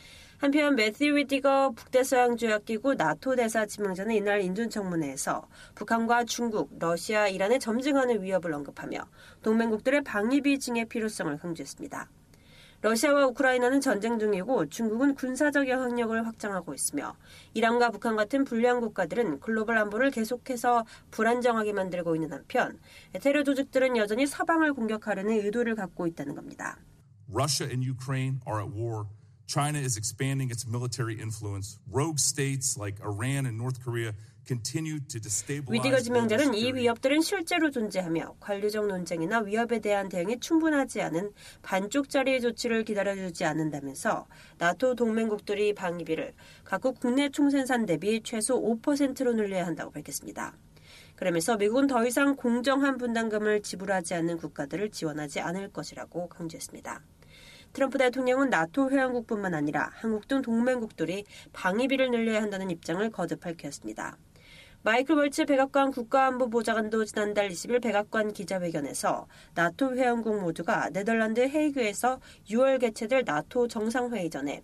Speaker 14: 한편 매튜 위디거 북대서양 조약기구 나토 대사 지명자는 이날 인준청문회에서 북한과 중국, 러시아, 이란의 점증하는 위협을 언급하며 동맹국들의 방위비 증의 필요성을 강조했습니다. 러시아와 우크라이나는 전쟁 중이고 중국은 군사적 영향력을 확장하고 있으며 이란과 북한 같은 불량 국가들은 글로벌 안보를 계속해서 불안정하게 만들고 있는 한편 테러 조직들은 여전히 서방을 공격하려는 의도를 갖고 있다는 겁니다.
Speaker 16: Russia and Ukraine are at war China is expanding its military influence. Rogue states like Iran and North Korea continue to destabilize.
Speaker 14: 위디거 지명자는 이 위협들은 실제로 존재하며 관리적 논쟁이나 위협에 대한 대응이 충분하지 않은 반쪽짜리 조치를 기다려주지 않는다면서 나토 동맹국들이 방위비를 각국 국내 총생산 대비 최소 오 퍼센트로 늘려야 한다고 밝혔습니다. 그러면서 미국은 더 이상 공정한 분담금을 지불하지 않는 국가들을 지원하지 않을 것이라고 강조했습니다. 트럼프 대통령은 나토 회원국뿐만 아니라 한국 등 동맹국들이 방위비를 늘려야 한다는 입장을 거듭 밝혔습니다. 마이클 월츠 백악관 국가안보보좌관도 지난달 이십 일 백악관 기자회견에서 나토 회원국 모두가 네덜란드 헤이그에서 유월 개최될 나토 정상회의 전에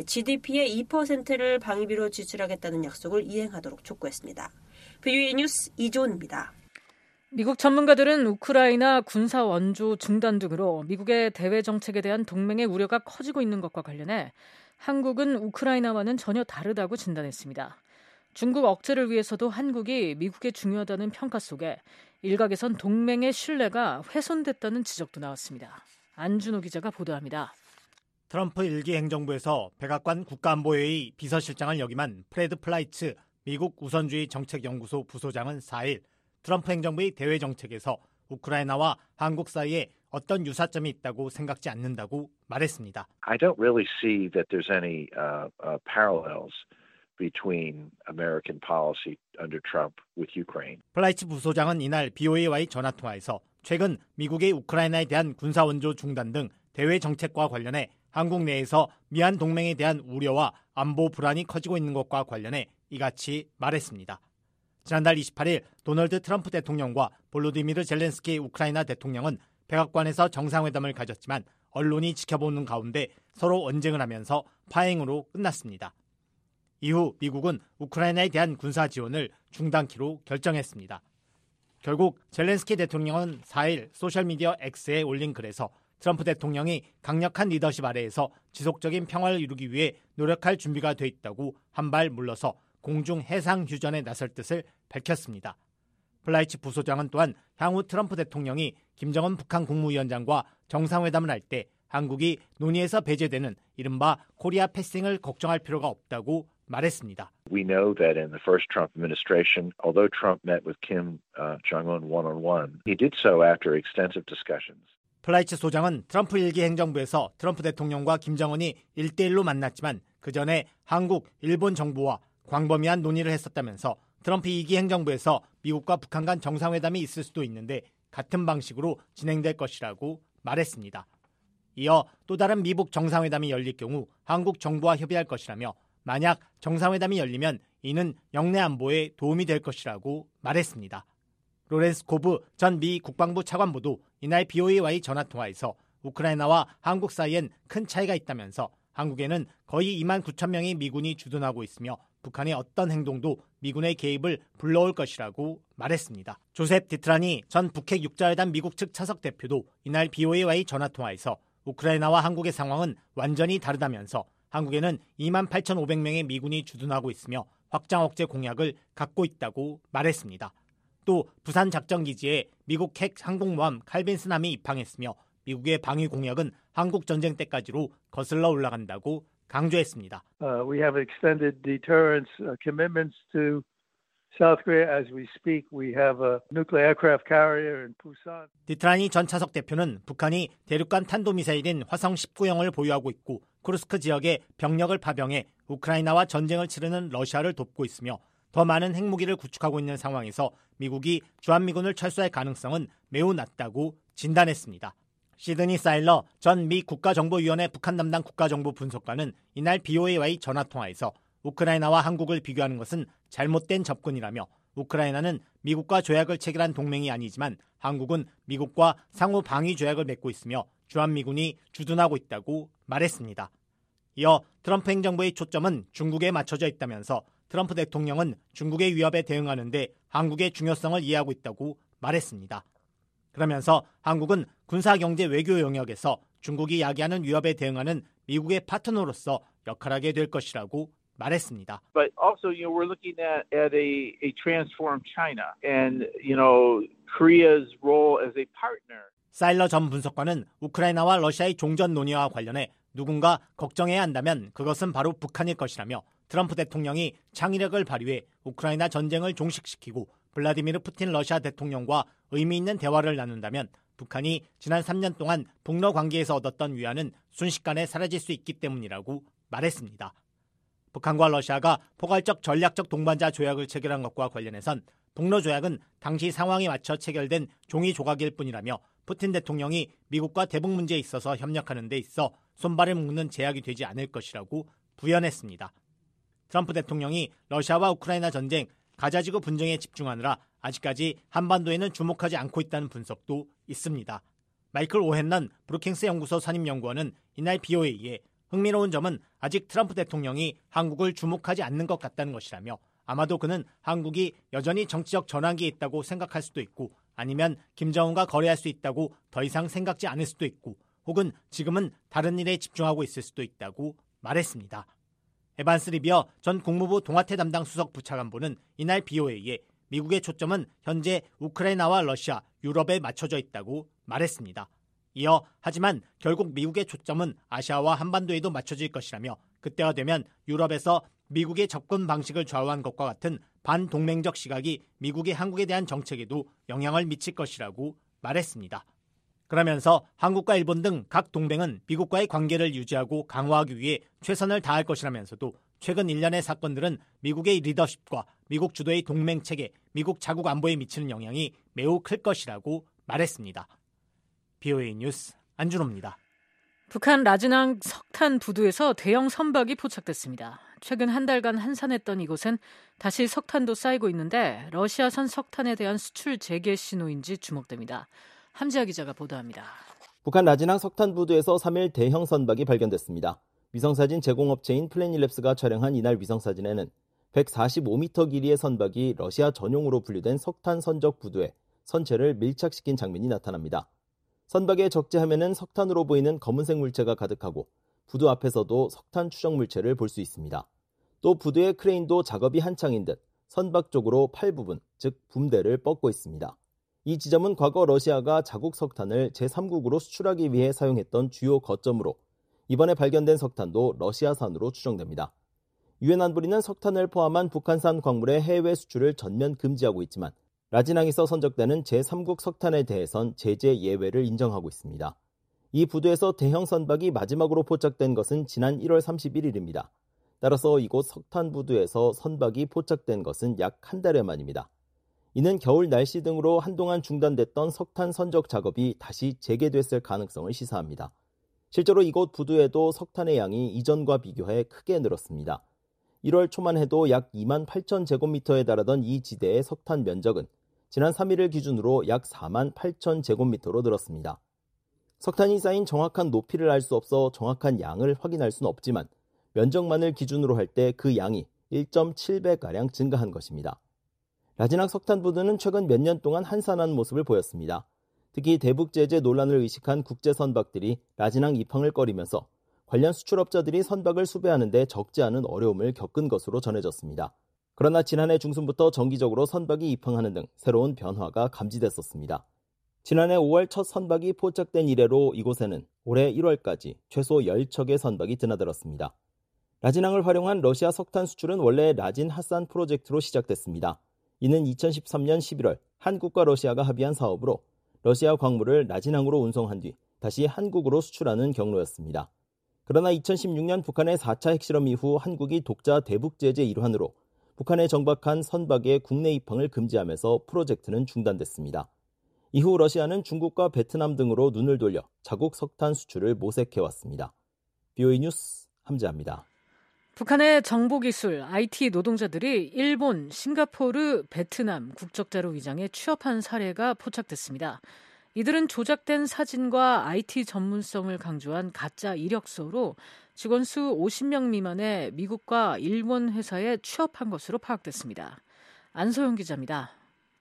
Speaker 14: 지디피의 이 퍼센트를 방위비로 지출하겠다는 약속을 이행하도록 촉구했습니다. 비유의 뉴스 이조은입니다.
Speaker 3: 미국 전문가들은 우크라이나 군사 원조 중단 등으로 미국의 대외 정책에 대한 동맹의 우려가 커지고 있는 것과 관련해 한국은 우크라이나와는 전혀 다르다고 진단했습니다. 중국 억제를 위해서도 한국이 미국에 중요하다는 평가 속에 일각에선 동맹의 신뢰가 훼손됐다는 지적도 나왔습니다. 안준호 기자가 보도합니다.
Speaker 17: 트럼프 일기 행정부에서 백악관 국가안보회의 비서실장을 역임한 프레드 플라이츠 미국 우선주의 정책연구소 부소장은 사 일 트럼프 행정부의 대외 정책에서 우크라이나와 한국 사이에 어떤 유사점이 있다고 생각지 않는다고 말했습니다.
Speaker 18: I don't really see that there's any uh, uh, parallels between American policy under Trump with Ukraine.
Speaker 17: 플라이츠 부소장은 이날 비오에이와의 전화통화에서 최근 미국의 우크라이나에 대한 군사 원조 중단 등 대외 정책과 관련해 한국 내에서 미한 동맹에 대한 우려와 안보 불안이 커지고 있는 것과 관련해 이같이 말했습니다. 지난달 이십팔 일 도널드 트럼프 대통령과 볼로디미르 젤렌스키 우크라이나 대통령은 백악관에서 정상회담을 가졌지만 언론이 지켜보는 가운데 서로 언쟁을 하면서 파행으로 끝났습니다. 이후 미국은 우크라이나에 대한 군사 지원을 중단키로 결정했습니다. 결국 젤렌스키 대통령은 사 일 소셜미디어 X에 올린 글에서 트럼프 대통령이 강력한 리더십 아래에서 지속적인 평화를 이루기 위해 노력할 준비가 돼 있다고 한 발 물러서 공중 해상 휴전에 나설 뜻을 밝혔습니다. 플라이츠 부소장은 또한 향후 트럼프 대통령이 김정은 북한 국무위원장과 정상회담을 할 때 한국이 논의에서 배제되는 이른바 코리아 패싱을 걱정할 필요가 없다고 말했습니다.
Speaker 18: We know that in the first Trump administration, although Trump met with Kim uh, Jong-un one-on-one, he did so after extensive discussions.
Speaker 17: 플라이츠 소장은 트럼프 일기 행정부에서 트럼프 대통령과 김정은이 일 대일로 만났지만 그 전에 한국, 일본 정부와 광범위한 논의를 했었다면서 트럼프 이 기 행정부에서 미국과 북한 간 정상회담이 있을 수도 있는데 같은 방식으로 진행될 것이라고 말했습니다. 이어 또 다른 미북 정상회담이 열릴 경우 한국 정부와 협의할 것이라며 만약 정상회담이 열리면 이는 영내 안보에 도움이 될 것이라고 말했습니다. 로렌스 코브 전 미 국방부 차관보도 이날 비오에이와의 전화통화에서 우크라이나와 한국 사이엔 큰 차이가 있다면서 한국에는 거의 이만 구천 명의 미군이 주둔하고 있으며 북한의 어떤 행동도 미군의 개입을 불러올 것이라고 말했습니다. 조셉 디트라니 전 북핵 육자회담 미국 측 차석 대표도 이날 비오에이와의 전화통화에서 우크라이나와 한국의 상황은 완전히 다르다면서 한국에는 이만 팔천오백 명의 미군이 주둔하고 있으며 확장 억제 공약을 갖고 있다고 말했습니다. 또 부산 작전기지에 미국 핵 항공모함 칼빈슨함이 입항했으며 미국의 방위 공약은 한국 전쟁 때까지로 거슬러 올라간다고 강조했습니다.
Speaker 19: Uh, we have extended deterrence uh, commitments to South Korea as we speak. We have a nuclear aircraft carrier in Busan.
Speaker 17: 디트라니 전 차석 대표는 북한이 대륙간 탄도미사일인 화성 십구형을 보유하고 있고 쿠르스크 지역에 병력을 파병해 우크라이나와 전쟁을 치르는 러시아를 돕고 있으며 더 많은 핵무기를 구축하고 있는 상황에서 미국이 주한미군을 철수할 가능성은 매우 낮다고 진단했습니다. 시드니 사일러 전 미 국가정보위원회 북한 담당 국가정보 분석관은 이날 비오에이와의 전화통화에서 우크라이나와 한국을 비교하는 것은 잘못된 접근이라며 우크라이나는 미국과 조약을 체결한 동맹이 아니지만 한국은 미국과 상호 방위 조약을 맺고 있으며 주한미군이 주둔하고 있다고 말했습니다. 이어 트럼프 행정부의 초점은 중국에 맞춰져 있다면서 트럼프 대통령은 중국의 위협에 대응하는 데 한국의 중요성을 이해하고 있다고 말했습니다. 그러면서 한국은 군사, 경제, 외교 영역에서 중국이 야기하는 위협에 대응하는 미국의 파트너로서 역할하게 될 것이라고 말했습니다.
Speaker 20: But also, you know, we're looking at at a a transformed China and, you know, Korea's role as a partner.
Speaker 17: 사일러 전 분석관은 우크라이나와 러시아의 종전 논의와 관련해 누군가 걱정해야 한다면 그것은 바로 북한일 것이라며 트럼프 대통령이 창의력을 발휘해 우크라이나 전쟁을 종식시키고 블라디미르 푸틴 러시아 대통령과 의미 있는 대화를 나눈다면 북한이 지난 삼 년 동안 북러 관계에서 얻었던 위안은 순식간에 사라질 수 있기 때문이라고 말했습니다. 북한과 러시아가 포괄적 전략적 동반자 조약을 체결한 것과 관련해선 북러 조약은 당시 상황에 맞춰 체결된 종이 조각일 뿐이라며 푸틴 대통령이 미국과 대북 문제에 있어서 협력하는 데 있어 손발을 묶는 제약이 되지 않을 것이라고 부연했습니다. 트럼프 대통령이 러시아와 우크라이나 전쟁, 가자지구 분쟁에 집중하느라 아직까지 한반도에는 주목하지 않고 있다는 분석도 있습니다. 마이클 오헨런 브루킹스 연구소 선임연구원은 이날 비오에이에 흥미로운 점은 아직 트럼프 대통령이 한국을 주목하지 않는 것 같다는 것이라며 아마도 그는 한국이 여전히 정치적 전환기에 있다고 생각할 수도 있고 아니면 김정은과 거래할 수 있다고 더 이상 생각지 않을 수도 있고 혹은 지금은 다른 일에 집중하고 있을 수도 있다고 말했습니다. 에반스 리비어 전 국무부 동아태 담당 수석 부차관보는 이날 비오에이에 미국의 초점은 현재 우크라이나와 러시아, 유럽에 맞춰져 있다고 말했습니다. 이어 하지만 결국 미국의 초점은 아시아와 한반도에도 맞춰질 것이라며 그때가 되면 유럽에서 미국의 접근 방식을 좌우한 것과 같은 반동맹적 시각이 미국이 한국에 대한 정책에도 영향을 미칠 것이라고 말했습니다. 그러면서 한국과 일본 등 각 동맹은 미국과의 관계를 유지하고 강화하기 위해 최선을 다할 것이라면서도 최근 일련의 사건들은 미국의 리더십과 미국 주도의 동맹체계, 미국 자국 안보에 미치는 영향이 매우 클 것이라고 말했습니다. 비오에이 뉴스 안준호입니다.
Speaker 3: 북한 라진항 석탄 부두에서 대형 선박이 포착됐습니다. 최근 한 달간 한산했던 이곳엔 다시 석탄도 쌓이고 있는데 러시아산 석탄에 대한 수출 재개 신호인지 주목됩니다. 함지아 기자가 보도합니다.
Speaker 4: 북한 라진항 석탄 부두에서 삼 일 대형 선박이 발견됐습니다. 위성사진 제공업체인 플래닛랩스가 촬영한 이날 위성사진에는 백사십오 미터 길이의 선박이 러시아 전용으로 분류된 석탄 선적 부두에 선체를 밀착시킨 장면이 나타납니다. 선박의 적재함에는 석탄으로 보이는 검은색 물체가 가득하고 부두 앞에서도 석탄 추적 물체를 볼 수 있습니다. 또 부두의 크레인도 작업이 한창인 듯 선박 쪽으로 팔 부분, 즉 붐대를 뻗고 있습니다. 이 지점은 과거 러시아가 자국 석탄을 제삼국으로 수출하기 위해 사용했던 주요 거점으로 이번에 발견된 석탄도 러시아산으로 추정됩니다. 유엔 안보리는 석탄을 포함한 북한산 광물의 해외 수출을 전면 금지하고 있지만 라진항에서 선적되는 제삼국 석탄에 대해선 제재 예외를 인정하고 있습니다. 이 부두에서 대형 선박이 마지막으로 포착된 것은 지난 일월 삼십일일입니다. 따라서 이곳 석탄 부두에서 선박이 포착된 것은 약 한 달여 만입니다. 이는 겨울 날씨 등으로 한동안 중단됐던 석탄 선적 작업이 다시 재개됐을 가능성을 시사합니다. 실제로 이곳 부두에도 석탄의 양이 이전과 비교해 크게 늘었습니다. 일월 초만 해도 약 이만 팔천 제곱미터에 달하던 이 지대의 석탄 면적은 지난 삼 일을 기준으로 약 사만 팔천 제곱미터로 늘었습니다. 석탄이 쌓인 정확한 높이를 알 수 없어 정확한 양을 확인할 수는 없지만 면적만을 기준으로 할 때 그 양이 일 점 칠 배가량 증가한 것입니다. 라진항 석탄 부두는 최근 몇 년 동안 한산한 모습을 보였습니다. 특히 대북 제재 논란을 의식한 국제 선박들이 라진항 입항을 꺼리면서 관련 수출업자들이 선박을 수배하는 데 적지 않은 어려움을 겪은 것으로 전해졌습니다. 그러나 지난해 중순부터 정기적으로 선박이 입항하는 등 새로운 변화가 감지됐었습니다. 지난해 오월 첫 선박이 포착된 이래로 이곳에는 올해 일월까지 최소 십 척의 선박이 드나들었습니다. 라진항을 활용한 러시아 석탄 수출은 원래 라진 핫산 프로젝트로 시작됐습니다. 이는 이천십삼 년 십일월 한국과 러시아가 합의한 사업으로 러시아 광물을 라진항으로 운송한 뒤 다시 한국으로 수출하는 경로였습니다. 그러나 이천십육 년 북한의 사 차 핵실험 이후 한국이 독자 대북 제재 일환으로 북한에 정박한 선박의 국내 입항을 금지하면서 프로젝트는 중단됐습니다. 이후 러시아는 중국과 베트남 등으로 눈을 돌려 자국 석탄 수출을 모색해왔습니다. 비오이 뉴스 함지아입니다.
Speaker 3: 북한의 정보기술, 아이티 노동자들이 일본, 싱가포르, 베트남 국적자로 위장해 취업한 사례가 포착됐습니다. 이들은 조작된 사진과 아이티 전문성을 강조한 가짜 이력서로 직원 수 오십 명 미만의 미국과 일본 회사에 취업한 것으로 파악됐습니다. 안소영 기자입니다.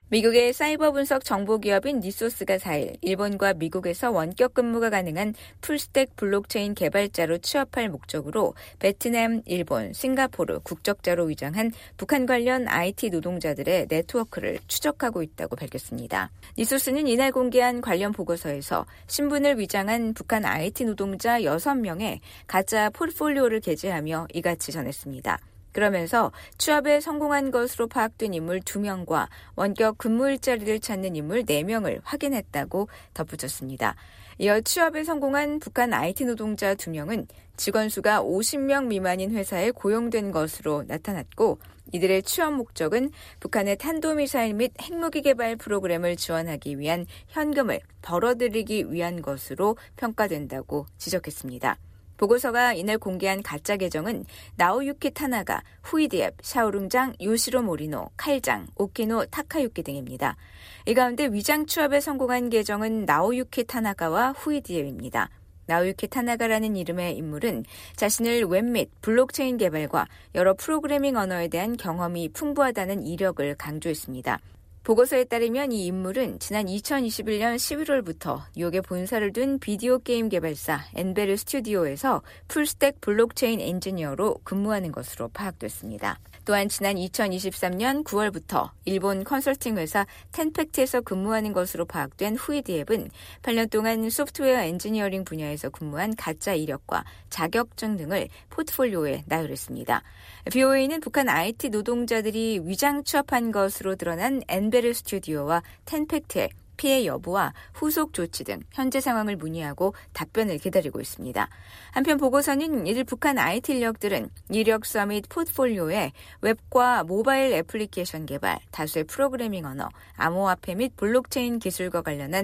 Speaker 21: 미국의 사이버 분석 정보기업인 니소스가 사일 일본과 미국에서 원격 근무가 가능한 풀스택 블록체인 개발자로 취업할 목적으로 베트남, 일본, 싱가포르 국적자로 위장한 북한 관련 아이티 노동자들의 네트워크를 추적하고 있다고 밝혔습니다. 니소스는 이날 공개한 관련 보고서에서 신분을 위장한 북한 아이티 노동자 여섯 명의 가짜 포트폴리오를 게재하며 이같이 전했습니다. 그러면서 취업에 성공한 것으로 파악된 인물 두 명과 원격 근무 일자리를 찾는 인물 네 명을 확인했다고 덧붙였습니다. 이어 취업에 성공한 북한 아이티 노동자 두 명은 직원 수가 오십 명 미만인 회사에 고용된 것으로 나타났고 이들의 취업 목적은 북한의 탄도미사일 및 핵무기 개발 프로그램을 지원하기 위한 현금을 벌어들이기 위한 것으로 평가된다고 지적했습니다. 보고서가 이날 공개한 가짜 계정은 나오유키 타나가, 후이디앱, 샤오룽장, 요시로 모리노, 칼장, 오키노 타카유키 등입니다. 이 가운데 위장 취업에 성공한 계정은 나오유키 타나가와 후이디앱입니다. 나오유키 타나가라는 이름의 인물은 자신을 웹 및 블록체인 개발과 여러 프로그래밍 언어에 대한 경험이 풍부하다는 이력을 강조했습니다. 보고서에 따르면 이 인물은 지난 이천이십일 년 십일월부터 뉴욕에 본사를 둔 비디오 게임 개발사 엔베르 스튜디오에서 풀스택 블록체인 엔지니어로 근무하는 것으로 파악됐습니다. 또한 지난 이천이십삼 년 구월부터 일본 컨설팅 회사 텐팩트에서 근무하는 것으로 파악된 후이디앱은 팔 년 동안 소프트웨어 엔지니어링 분야에서 근무한 가짜 이력과 자격증 등을 포트폴리오에 나열했습니다. 비오에이는 북한 아이티 노동자들이 위장 취업한 것으로 드러난 엔베르 스튜디오와 텐팩트의 피해 여부와 후속 조치 등 현재 상황을 문의하고 답변을 기다리고 있습니다. 한편 보고서는 이들 북한 아이티 인력들은 이력서 및 포트폴리오에 웹과 모바일 애플리케이션 개발, 다수의 프로그래밍 언어, 암호화폐 및 블록체인 기술과 관련한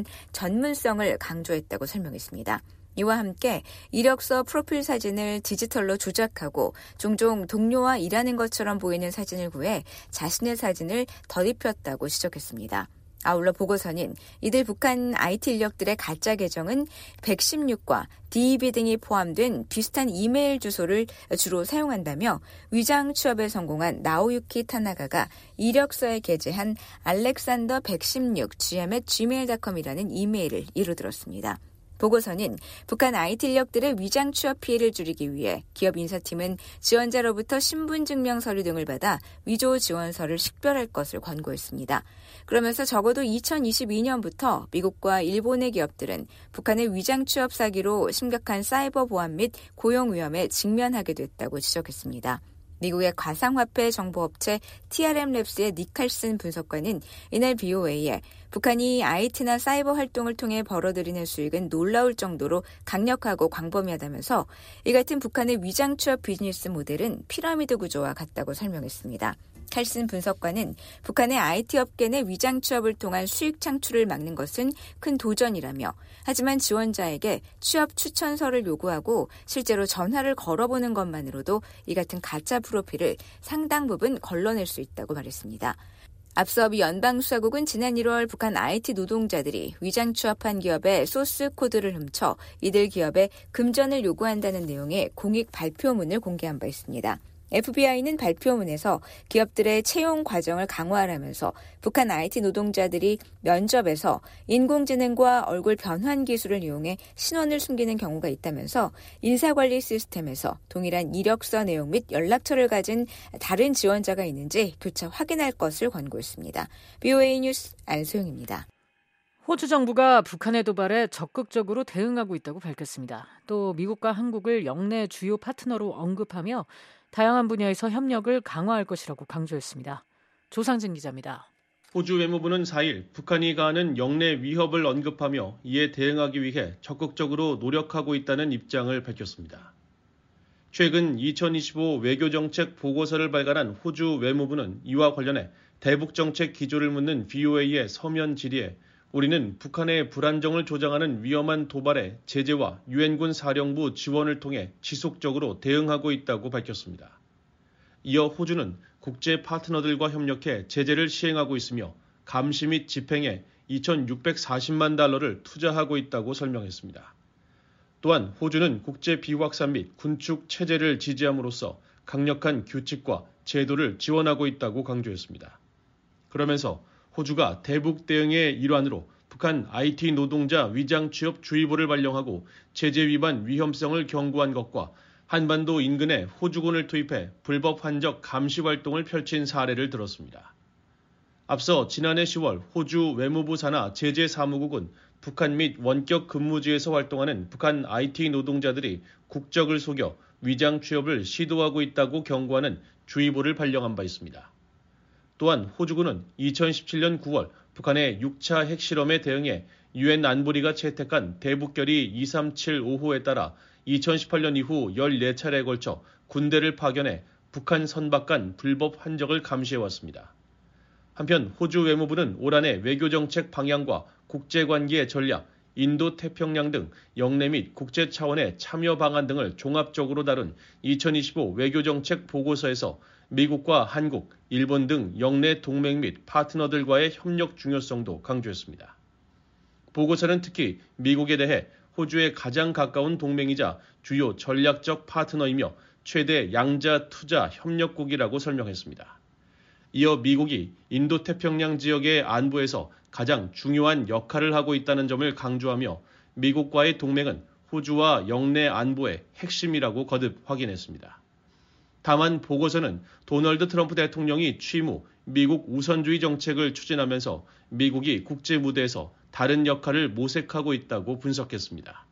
Speaker 21: 전문성을 강조했다고 설명했습니다. 이와 함께 이력서 프로필 사진을 디지털로 조작하고 종종 동료와 일하는 것처럼 보이는 사진을 구해 자신의 사진을 덧입혔다고 지적했습니다. 아울러 보고서는 이들 북한 아이티 인력들의 가짜 계정은 백십육과 디이비 등이 포함된 비슷한 이메일 주소를 주로 사용한다며 위장 취업에 성공한 나오유키 타나가가 이력서에 게재한 알렉산더 백십육 지엠 앳 지메일 닷컴이라는 이메일을 이루들었습니다. 보고서는 북한 아이티 인력들의 위장 취업 피해를 줄이기 위해 기업 인사팀은 지원자로부터 신분증명 서류 등을 받아 위조 지원서를 식별할 것을 권고했습니다. 그러면서 적어도 이천이십이 년부터 미국과 일본의 기업들은 북한의 위장 취업 사기로 심각한 사이버 보안 및 고용 위험에 직면하게 됐다고 지적했습니다. 미국의 가상화폐 정보업체 티알엠랩스의 니칼슨 분석관은 이날 비오에이에 북한이 아이티나 사이버 활동을 통해 벌어들이는 수익은 놀라울 정도로 강력하고 광범위하다면서 이 같은 북한의 위장 취업 비즈니스 모델은 피라미드 구조와 같다고 설명했습니다. 칼슨 분석관은 북한의 아이티 업계 내 위장 취업을 통한 수익 창출을 막는 것은 큰 도전이라며 하지만 지원자에게 취업 추천서를 요구하고 실제로 전화를 걸어보는 것만으로도 이 같은 가짜 프로필을 상당 부분 걸러낼 수 있다고 말했습니다. 앞서 미 연방수사국은 지난 일월 북한 아이티 노동자들이 위장 취업한 기업의 소스 코드를 훔쳐 이들 기업에 금전을 요구한다는 내용의 공익 발표문을 공개한 바 있습니다. 에프비아이는 발표문에서 기업들의 채용 과정을 강화하라면서 북한 아이티 노동자들이 면접에서 인공지능과 얼굴 변환 기술을 이용해 신원을 숨기는 경우가 있다면서 인사관리 시스템에서 동일한 이력서 내용 및 연락처를 가진 다른 지원자가 있는지 교차 확인할 것을 권고했습니다. 비오에이 뉴스 안소영입니다.
Speaker 3: 호주 정부가 북한의 도발에 적극적으로 대응하고 있다고 밝혔습니다. 또 미국과 한국을 영내 주요 파트너로 언급하며 다양한 분야에서 협력을 강화할 것이라고 강조했습니다. 조상진 기자입니다.
Speaker 22: 호주 외무부는 사 일 북한이 가하는 영내 위협을 언급하며 이에 대응하기 위해 적극적으로 노력하고 있다는 입장을 밝혔습니다. 최근 이천이십오 외교정책 보고서를 발간한 호주 외무부는 이와 관련해 대북정책 기조를 묻는 비오에이의 서면 질의에 우리는 북한의 불안정을 조장하는 위험한 도발에 제재와 유엔군 사령부 지원을 통해 지속적으로 대응하고 있다고 밝혔습니다. 이어 호주는 국제 파트너들과 협력해 제재를 시행하고 있으며 감시 및 집행에 이천육백사십만 달러를 투자하고 있다고 설명했습니다. 또한 호주는 국제 비확산 및 군축 체제를 지지함으로써 강력한 규칙과 제도를 지원하고 있다고 강조했습니다. 그러면서 호주가 대북 대응의 일환으로 북한 아이티 노동자 위장 취업 주의보를 발령하고 제재 위반 위험성을 경고한 것과 한반도 인근에 호주군을 투입해 불법 환적 감시 활동을 펼친 사례를 들었습니다. 앞서 지난해 시월 호주 외무부 산하 제재사무국은 북한 및 원격 근무지에서 활동하는 북한 아이티 노동자들이 국적을 속여 위장 취업을 시도하고 있다고 경고하는 주의보를 발령한 바 있습니다. 또한 호주군은 이천십칠년 구월 북한의 육 차 핵실험에 대응해 유엔 안보리가 채택한 대북결의 이삼칠오호에 따라 이천십팔년 이후 열네 차례에 걸쳐 군대를 파견해 북한 선박 간 불법 환적을 감시해왔습니다. 한편 호주 외무부는 올 한해 외교정책 방향과 국제관계 전략, 인도태평양 등 영내 및 국제 차원의 참여 방안 등을 종합적으로 다룬 이천이십오 외교정책 보고서에서 미국과 한국, 일본 등 영내 동맹 및 파트너들과의 협력 중요성도 강조했습니다. 보고서는 특히 미국에 대해 호주의 가장 가까운 동맹이자 주요 전략적 파트너이며 최대 양자 투자 협력국이라고 설명했습니다. 이어 미국이 인도태평양 지역의 안보에서 가장 중요한 역할을 하고 있다는 점을 강조하며 미국과의 동맹은 호주와 영내 안보의 핵심이라고 거듭 확인했습니다. 다만 보고서는 도널드 트럼프 대통령이 취임 후 미국 우선주의 정책을 추진하면서 미국이 국제 무대에서 다른 역할을 모색하고 있다고 분석했습니다.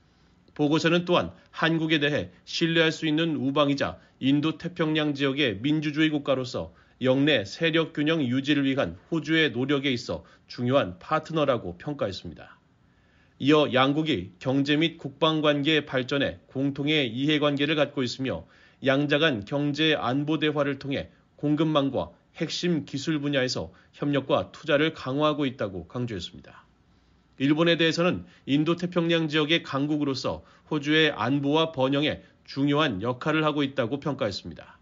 Speaker 22: 보고서는 또한 한국에 대해 신뢰할 수 있는 우방이자 인도태평양 지역의 민주주의 국가로서 영내 세력 균형 유지를 위한 호주의 노력에 있어 중요한 파트너라고 평가했습니다. 이어 양국이 경제 및 국방관계 발전에 공통의 이해관계를 갖고 있으며 양자 간 경제 안보 대화를 통해 공급망과 핵심 기술 분야에서 협력과 투자를 강화하고 있다고 강조했습니다. 일본에 대해서는 인도태평양 지역의 강국으로서 호주의 안보와 번영에 중요한 역할을 하고 있다고 평가했습니다.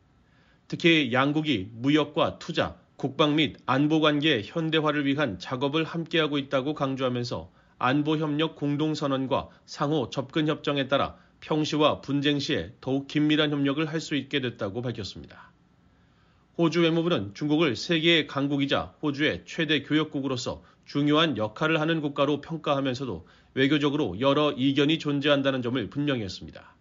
Speaker 22: 특히 양국이 무역과 투자, 국방 및 안보관계 현대화를 위한 작업을 함께하고 있다고 강조하면서 안보협력 공동선언과 상호 접근협정에 따라 평시와 분쟁 시에 더욱 긴밀한 협력을 할 수 있게 됐다고 밝혔습니다. 호주 외무부는 중국을 세계의 강국이자 호주의 최대 교역국으로서 중요한 역할을 하는 국가로 평가하면서도 외교적으로 여러 이견이 존재한다는 점을 분명히 했습니다.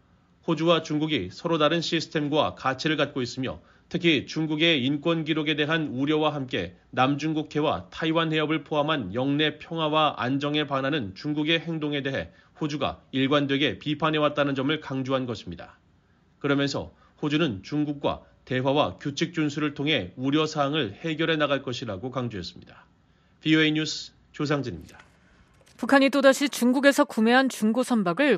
Speaker 22: 호주와 중국이 서로 다른 시스템과 가치를 갖고 있으며 특히 중국의 인권 기록에 대한 우려와 함께 남중국해와 타이완 해협을 포함한 영내 평화와 안정에 반하는 중국의 행동에 대해 호주가 일관되게 비판해왔다는 점을 강조한 것입니다. 그러면서 호주는 중국과 대화와 규칙 준수를 통해 우려사항을 해결해 나갈 것이라고 강조했습니다. 브이오에이 뉴스 조상진입니다.
Speaker 3: 북한이 또다시 중국에서 구매한 중고 선박을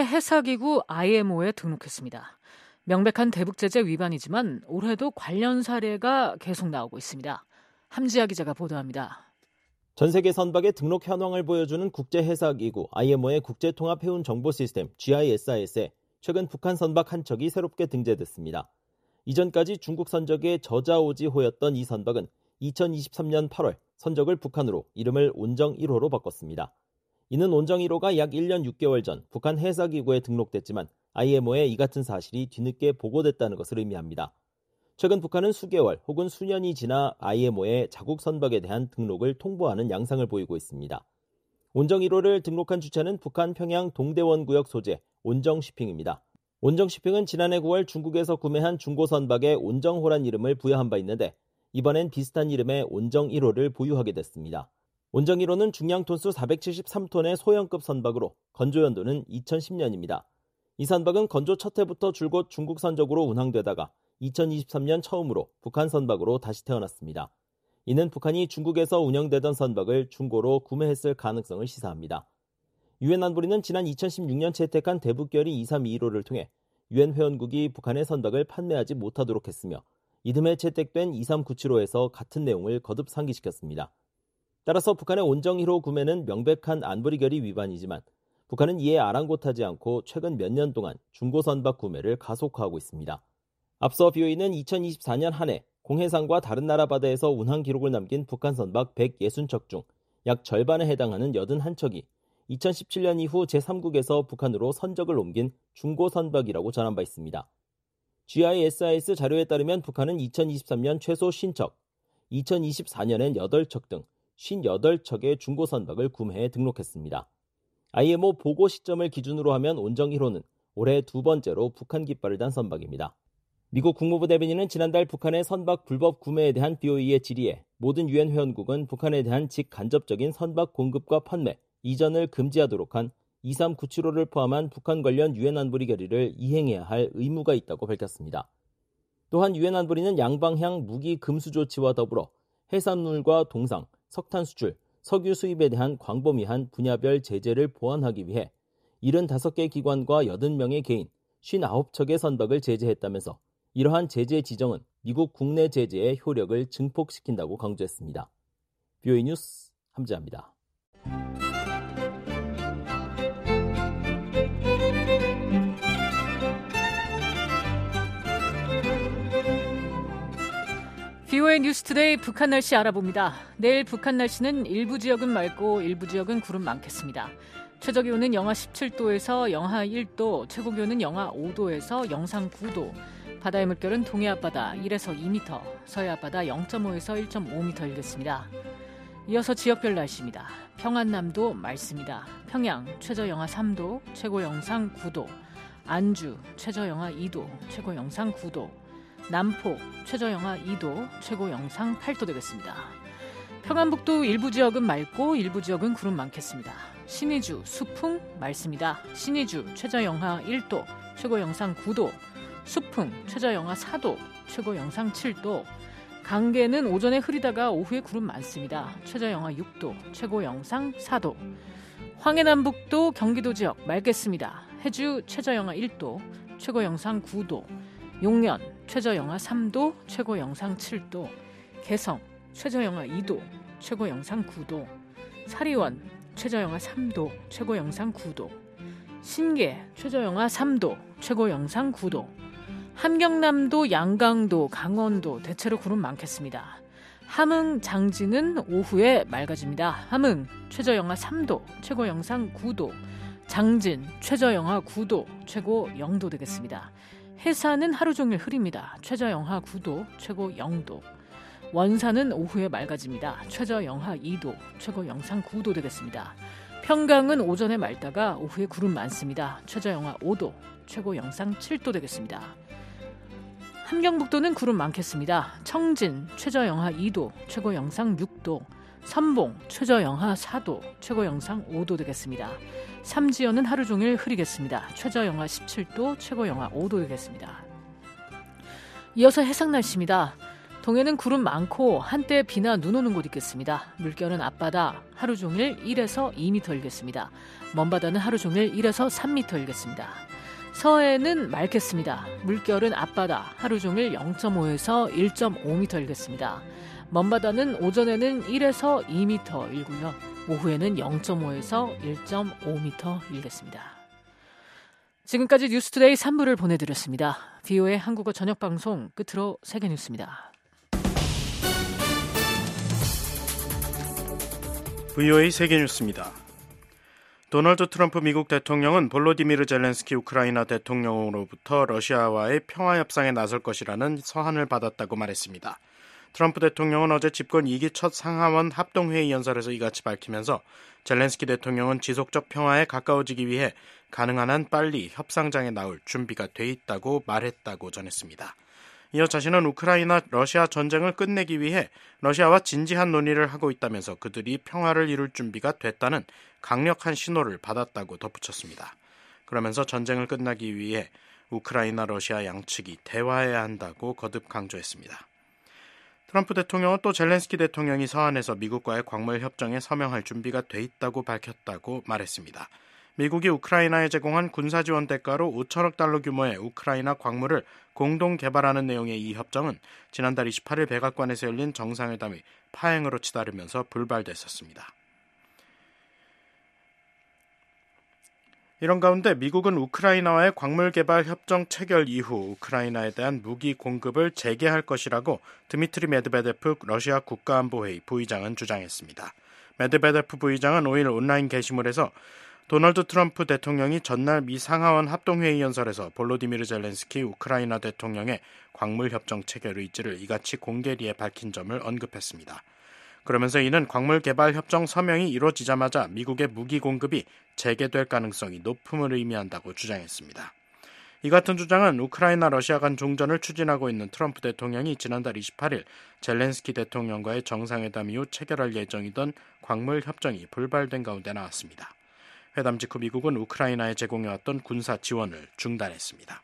Speaker 3: 국제해사기구 아이엠오에 등록했습니다. 명백한 대북 제재 위반이지만 올해도 관련 사례가 계속 나오고 있습니다. 함지아 기자가 보도합니다.
Speaker 4: 전 세계 선박의 등록 현황을 보여주는 국제해사기구 아이엠오의 국제통합해운 정보 시스템 지아이에스아이에스에 최근 북한 선박 한 척이 새롭게 등재됐습니다. 이전까지 중국 선적의 저자오지호였던 이 선박은 이천이십삼년 팔월 선적을 북한으로 이름을 온정 일 호로 바꿨습니다. 이는 온정 일 호가 약 일 년 육 개월 전 북한 해사기구에 등록됐지만 아이엠오에 이 같은 사실이 뒤늦게 보고됐다는 것을 의미합니다. 최근 북한은 수개월 혹은 수년이 지나 아이엠오의 자국 선박에 대한 등록을 통보하는 양상을 보이고 있습니다. 온정 일 호를 등록한 주체는 북한 평양 동대원 구역 소재 온정시핑입니다. 온정시핑은 지난해 구월 중국에서 구매한 중고 선박에 온정호란 이름을 부여한 바 있는데 이번엔 비슷한 이름의 온정 일 호를 보유하게 됐습니다. 온정 일 호는 중량 톤수 사백칠십삼 톤의 소형급 선박으로 건조 연도는 이천십 년입니다. 이 선박은 건조 첫 해부터 줄곧 중국 선적으로 운항되다가 이천이십삼년 처음으로 북한 선박으로 다시 태어났습니다. 이는 북한이 중국에서 운영되던 선박을 중고로 구매했을 가능성을 시사합니다. 유엔 안보리는 지난 이천십육년 채택한 대북결의 이삼이일 호를 통해 유엔 회원국이 북한의 선박을 판매하지 못하도록 했으며 이듬해 채택된 이삼구칠 호에서 같은 내용을 거듭 상기시켰습니다. 따라서 북한의 온정 일 호 구매는 명백한 안보리 결의 위반이지만 북한은 이에 아랑곳하지 않고 최근 몇 년 동안 중고 선박 구매를 가속화하고 있습니다. 앞서 브이오에이는 이천이십사년 한 해 공해상과 다른 나라 바다에서 운항 기록을 남긴 북한 선박 백육십 척 중 약 절반에 해당하는 팔십일 척이 이천십칠년 이후 제삼국에서 북한으로 선적을 옮긴 중고 선박이라고 전한 바 있습니다. 지아이에스아이에스 자료에 따르면 북한은 이천이십삼년 최소 쉰 척, 이천이십사 년엔 여덟 척 등 오십팔 척의 중고 선박을 구매해 등록했습니다. 아이엠오 보고 시점을 기준으로 하면 온정 일 호는 올해 두 번째로 북한 깃발을 단 선박입니다. 미국 국무부 대변인은 지난달 북한의 선박 불법 구매에 대한 비오이의 질의에 모든 유엔 회원국은 북한에 대한 직간접적인 선박 공급과 판매, 이전을 금지하도록 한 이삼구칠호를 포함한 북한 관련 유엔 안보리 결의를 이행해야 할 의무가 있다고 밝혔습니다. 또한 유엔 안보리는 양방향 무기 금수 조치와 더불어 해산물과 동상, 석탄 수출, 석유 수입에 대한 광범위한 분야별 제재를 보완하기 위해 칠십오 개 기관과 팔십 명의 개인, 오십구 척의 선박을 제재했다면서 이러한 제재 지정은 미국 국내 제재의 효력을 증폭시킨다고 강조했습니다. 비오이 뉴스 함재합니다.
Speaker 3: 비오의 뉴스투데이 북한 날씨 알아봅니다. 내일 북한 날씨는 일부 지역은 맑고 일부 지역은 구름 많겠습니다. 최저기온은 영하 십칠 도에서 영하 일 도, 최고기온은 영하 오 도에서 영상 구 도, 바다의 물결은 동해 앞바다 일에서 이 미터, 서해 앞바다 영 점 오에서 일 점 오 미터 일겠습니다. 이어서 지역별 날씨입니다. 평안남도 맑습니다. 평양 최저 영하 삼 도, 최고 영상 구 도, 안주 최저 영하 이 도, 최고 영상 구 도, 남포 최저 영하 이 도, 최고 영상 팔 도 되겠습니다. 평안북도 일부 지역은 맑고 일부 지역은 구름 많겠습니다. 신의주, 수풍 맑습니다. 신의주 최저 영하 일 도, 최고 영상 구 도, 수풍 최저 영하 사 도, 최고 영상 칠 도, 강계는 오전에 흐리다가 오후에 구름 많습니다. 최저 영하 육 도, 최고 영상 사 도. 황해남북도 경기도 지역 맑겠습니다. 해주 최저 영하 일 도, 최고 영상 구 도, 용연 최저 영하 삼 도, 최고 영상 칠 도, 개성 최저 영하 이 도, 최고 영상 구 도, 사리원 최저 영하 삼 도, 최고 영상 구 도, 신계 최저 영하 삼 도, 최고 영상 구 도, 함경남도, 양강도, 강원도 대체로 구름 많겠습니다. 함흥, 장진은 오후에 맑아집니다. 함흥 최저 영하 삼 도, 최고 영상 구 도, 장진 최저 영하 구 도, 최고 영 도 되겠습니다. 해산은 하루 종일 흐립니다. 최저 영하 구 도, 최고 영 도. 원산은 오후에 맑아집니다. 최저 영하 이 도, 최고 영상 구 도 되겠습니다. 평강은 오전에 맑다가 오후에 구름 많습니다. 최저 영하 오 도, 최고 영상 칠 도 되겠습니다. 함경북도는 구름 많겠습니다. 청진 최저 영하 이 도, 최고 영상 육 도, 선봉 최저 영하 사 도, 최고 영상 오 도 되겠습니다. 삼지연은 하루 종일 흐리겠습니다. 최저 영하 십칠 도, 최고 영하 오 도 되겠습니다. 이어서 해상 날씨입니다. 동해는 구름 많고 한때 비나 눈 오는 곳 있겠습니다. 물결은 앞바다 하루 종일 일에서 이 미터 일겠습니다. 먼바다는 하루 종일 일에서 삼 미터 일겠습니다. 서해는 맑겠습니다. 물결은 앞바다 하루 종일 영 점 오에서 일 점 오 미터 일겠습니다. 먼바다는 오전에는 일에서 이 미터 일고요. 오후에는 영 점 오에서 일 점 오 미터 일겠습니다. 지금까지 뉴스투데이 삼 부를 보내드렸습니다. 비오의 한국어 저녁방송 끝으로 세계뉴스입니다.
Speaker 1: 비오의 세계뉴스입니다. 도널드 트럼프 미국 대통령은 볼로디미르 젤렌스키 우크라이나 대통령으로부터 러시아와의 평화협상에 나설 것이라는 서한을 받았다고 말했습니다. 트럼프 대통령은 어제 집권 이 기 첫 상하원 합동회의 연설에서 이같이 밝히면서 젤렌스키 대통령은 지속적 평화에 가까워지기 위해 가능한 한 빨리 협상장에 나올 준비가 돼 있다고 말했다고 전했습니다. 이어 자신은 우크라이나 러시아 전쟁을 끝내기 위해 러시아와 진지한 논의를 하고 있다면서 그들이 평화를 이룰 준비가 됐다는 강력한 신호를 받았다고 덧붙였습니다. 그러면서 전쟁을 끝나기 위해 우크라이나 러시아 양측이 대화해야 한다고 거듭 강조했습니다. 트럼프 대통령은 또 젤렌스키 대통령이 서한에서 미국과의 광물 협정에 서명할 준비가 돼 있다고 밝혔다고 말했습니다. 미국이 우크라이나에 제공한 군사지원 대가로 오천억 달러 규모의 우크라이나 광물을 공동 개발하는 내용의 이 협정은 지난달 이십팔 일 백악관에서 열린 정상회담이 파행으로 치달으면서 불발됐었습니다. 이런 가운데 미국은 우크라이나와의 광물 개발 협정 체결 이후 우크라이나에 대한 무기 공급을 재개할 것이라고 드미트리 메드베데프 러시아 국가안보회의 부의장은 주장했습니다. 메드베데프 부의장은 오 일 온라인 게시물에서 도널드 트럼프 대통령이 전날 미 상하원 합동회의 연설에서 볼로디미르 젤렌스키 우크라이나 대통령의 광물협정 체결 의지를 이같이 공개리에 밝힌 점을 언급했습니다. 그러면서 이는 광물개발협정 서명이 이루어지자마자 미국의 무기 공급이 재개될 가능성이 높음을 의미한다고 주장했습니다. 이 같은 주장은 우크라이나 러시아 간 종전을 추진하고 있는 트럼프 대통령이 지난달 이십팔일 젤렌스키 대통령과의 정상회담 이후 체결할 예정이던 광물협정이 불발된 가운데 나왔습니다. 회담 직후 미국은 우크라이나에 제공해왔던 군사 지원을 중단했습니다.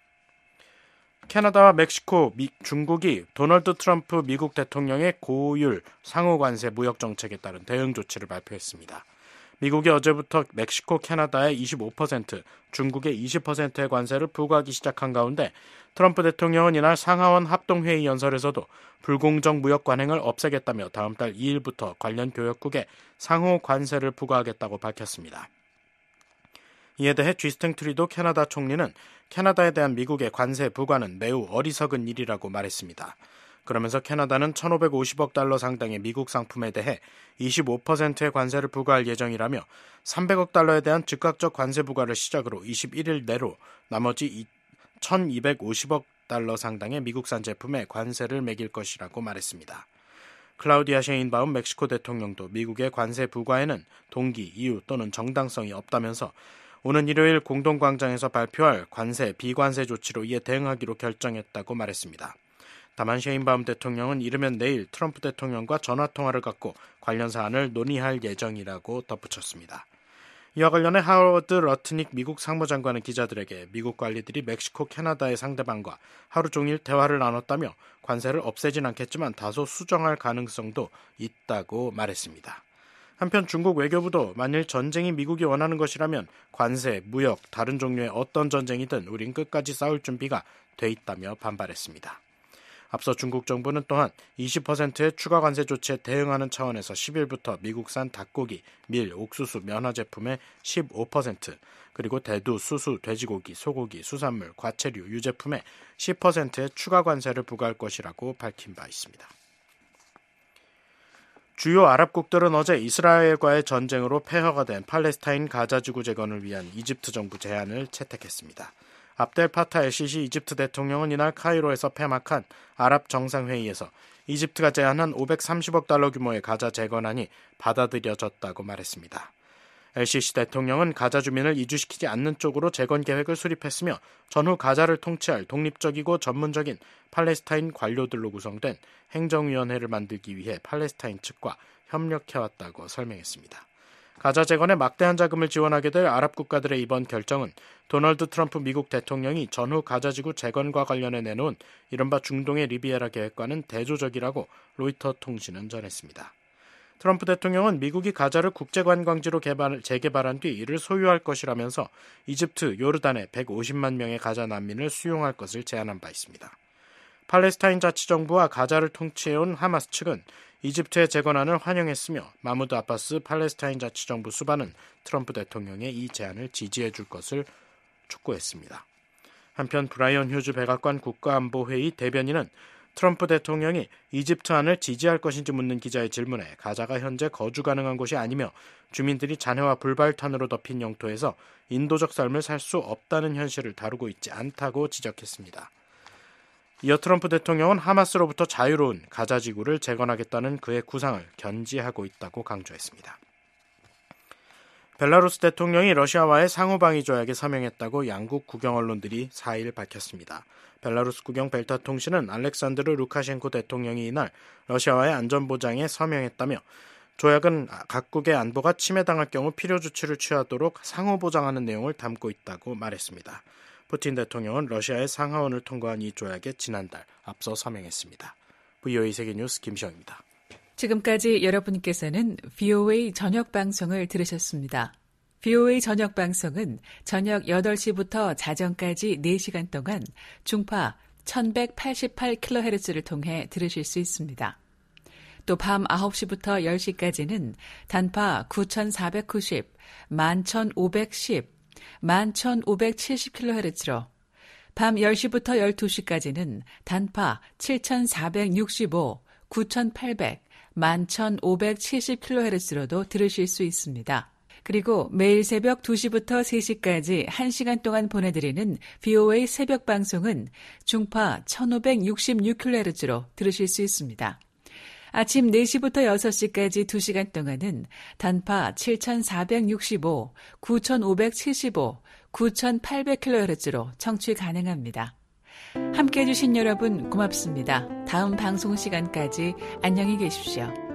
Speaker 1: 캐나다와 멕시코, 미, 중국이 도널드 트럼프 미국 대통령의 고율 상호관세 무역 정책에 따른 대응 조치를 발표했습니다. 미국이 어제부터 멕시코, 캐나다에 이십오 퍼센트, 중국에 이십 퍼센트의 관세를 부과하기 시작한 가운데 트럼프 대통령은 이날 상하원 합동회의 연설에서도 불공정 무역 관행을 없애겠다며 다음 달 이일부터 관련 교역국에 상호 관세를 부과하겠다고 밝혔습니다. 이에 대해 주스틴 트루도 캐나다 총리는 캐나다에 대한 미국의 관세 부과는 매우 어리석은 일이라고 말했습니다. 그러면서 캐나다는 천오백오십억 달러 상당의 미국 상품에 대해 이십오 퍼센트의 관세를 부과할 예정이라며 삼백억 달러에 대한 즉각적 관세 부과를 시작으로 이십일일 내로 나머지 천이백오십억 달러 상당의 미국산 제품에 관세를 매길 것이라고 말했습니다. 클라우디아 셰인바움 멕시코 대통령도 미국의 관세 부과에는 동기, 이유 또는 정당성이 없다면서 오는 일요일 공동광장에서 발표할 관세, 비관세 조치로 이에 대응하기로 결정했다고 말했습니다. 다만 셰인바움 대통령은 이르면 내일 트럼프 대통령과 전화통화를 갖고 관련 사안을 논의할 예정이라고 덧붙였습니다. 이와 관련해 하워드 러트닉 미국 상무장관은 기자들에게 미국 관리들이 멕시코, 캐나다의 상대방과 하루 종일 대화를 나눴다며 관세를 없애진 않겠지만 다소 수정할 가능성도 있다고 말했습니다. 한편 중국 외교부도 만일 전쟁이 미국이 원하는 것이라면 관세, 무역, 다른 종류의 어떤 전쟁이든 우린 끝까지 싸울 준비가 돼 있다며 반발했습니다. 앞서 중국 정부는 또한 이십 퍼센트의 추가 관세 조치에 대응하는 차원에서 십일부터 미국산 닭고기, 밀, 옥수수, 면화 제품의 십오 퍼센트, 그리고 대두, 수수, 돼지고기, 소고기, 수산물, 과체류, 유제품에 십 퍼센트의 추가 관세를 부과할 것이라고 밝힌 바 있습니다. 주요 아랍국들은 어제 이스라엘과의 전쟁으로 폐허가 된 팔레스타인 가자지구 재건을 위한 이집트 정부 제안을 채택했습니다. 압델 파타 엘시시 이집트 대통령은 이날 카이로에서 폐막한 아랍 정상회의에서 이집트가 제안한 오백삼십억 달러 규모의 가자 재건안이 받아들여졌다고 말했습니다. 엘시시 대통령은 가자 주민을 이주시키지 않는 쪽으로 재건 계획을 수립했으며 전후 가자를 통치할 독립적이고 전문적인 팔레스타인 관료들로 구성된 행정위원회를 만들기 위해 팔레스타인 측과 협력해왔다고 설명했습니다. 가자 재건에 막대한 자금을 지원하게 될 아랍 국가들의 이번 결정은 도널드 트럼프 미국 대통령이 전후 가자지구 재건과 관련해 내놓은 이른바 중동의 리비에라 계획과는 대조적이라고 로이터 통신은 전했습니다. 트럼프 대통령은 미국이 가자를 국제관광지로 개발, 재개발한 뒤 이를 소유할 것이라면서 이집트, 요르단에 백오십만 명의 가자 난민을 수용할 것을 제안한 바 있습니다. 팔레스타인 자치정부와 가자를 통치해온 하마스 측은 이집트의 재건안을 환영했으며 마무드 아바스 팔레스타인 자치정부 수반은 트럼프 대통령의 이 제안을 지지해 줄 것을 촉구했습니다. 한편 브라이언 휴즈 백악관 국가안보회의 대변인은 트럼프 대통령이 이집트안을 지지할 것인지 묻는 기자의 질문에 가자가 현재 거주 가능한 곳이 아니며 주민들이 잔해와 불발탄으로 덮인 영토에서 인도적 삶을 살 수 없다는 현실을 다루고 있지 않다고 지적했습니다. 이어 트럼프 대통령은 하마스로부터 자유로운 가자 지구를 재건하겠다는 그의 구상을 견지하고 있다고 강조했습니다. 벨라루스 대통령이 러시아와의 상호방위 조약에 서명했다고 양국 국영 언론들이 사일 밝혔습니다. 벨라루스 국영 벨타 통신은 알렉산드르 루카셴코 대통령이 이날 러시아와의 안전보장에 서명했다며 조약은 각국의 안보가 침해당할 경우 필요 조치를 취하도록 상호보장하는 내용을 담고 있다고 말했습니다. 푸틴 대통령은 러시아의 상하원을 통과한 이 조약에 지난달 앞서 서명했습니다. 브이오에이 세계뉴스 김시영입니다.
Speaker 5: 지금까지 여러분께서는 브이오에이 저녁 방송을 들으셨습니다. 브이오에이 저녁 방송은 저녁 여덟 시부터 자정까지 네 시간 동안 중파 천백팔십팔 킬로헤르츠를 통해 들으실 수 있습니다. 또 밤 아홉 시부터 열 시까지는 단파 구천사백구십, 만천오백십, 만천오백칠십 킬로헤르츠로 밤 열 시부터 열두 시까지는 단파 칠천사백육십오, 구천팔백, 만천오백칠십 킬로헤르츠로도 들으실 수 있습니다. 그리고 매일 새벽 두 시부터 세 시까지 한 시간 동안 보내드리는 브이오에이 새벽 방송은 중파 천오백육십육 킬로헤르츠로 들으실 수 있습니다. 아침 네 시부터 여섯 시까지 두 시간 동안은 단파 칠천사백육십오, 구천오백칠십오, 구천팔백 킬로헤르츠로 청취 가능합니다. 함께해 주신 여러분 고맙습니다. 다음 방송 시간까지 안녕히 계십시오.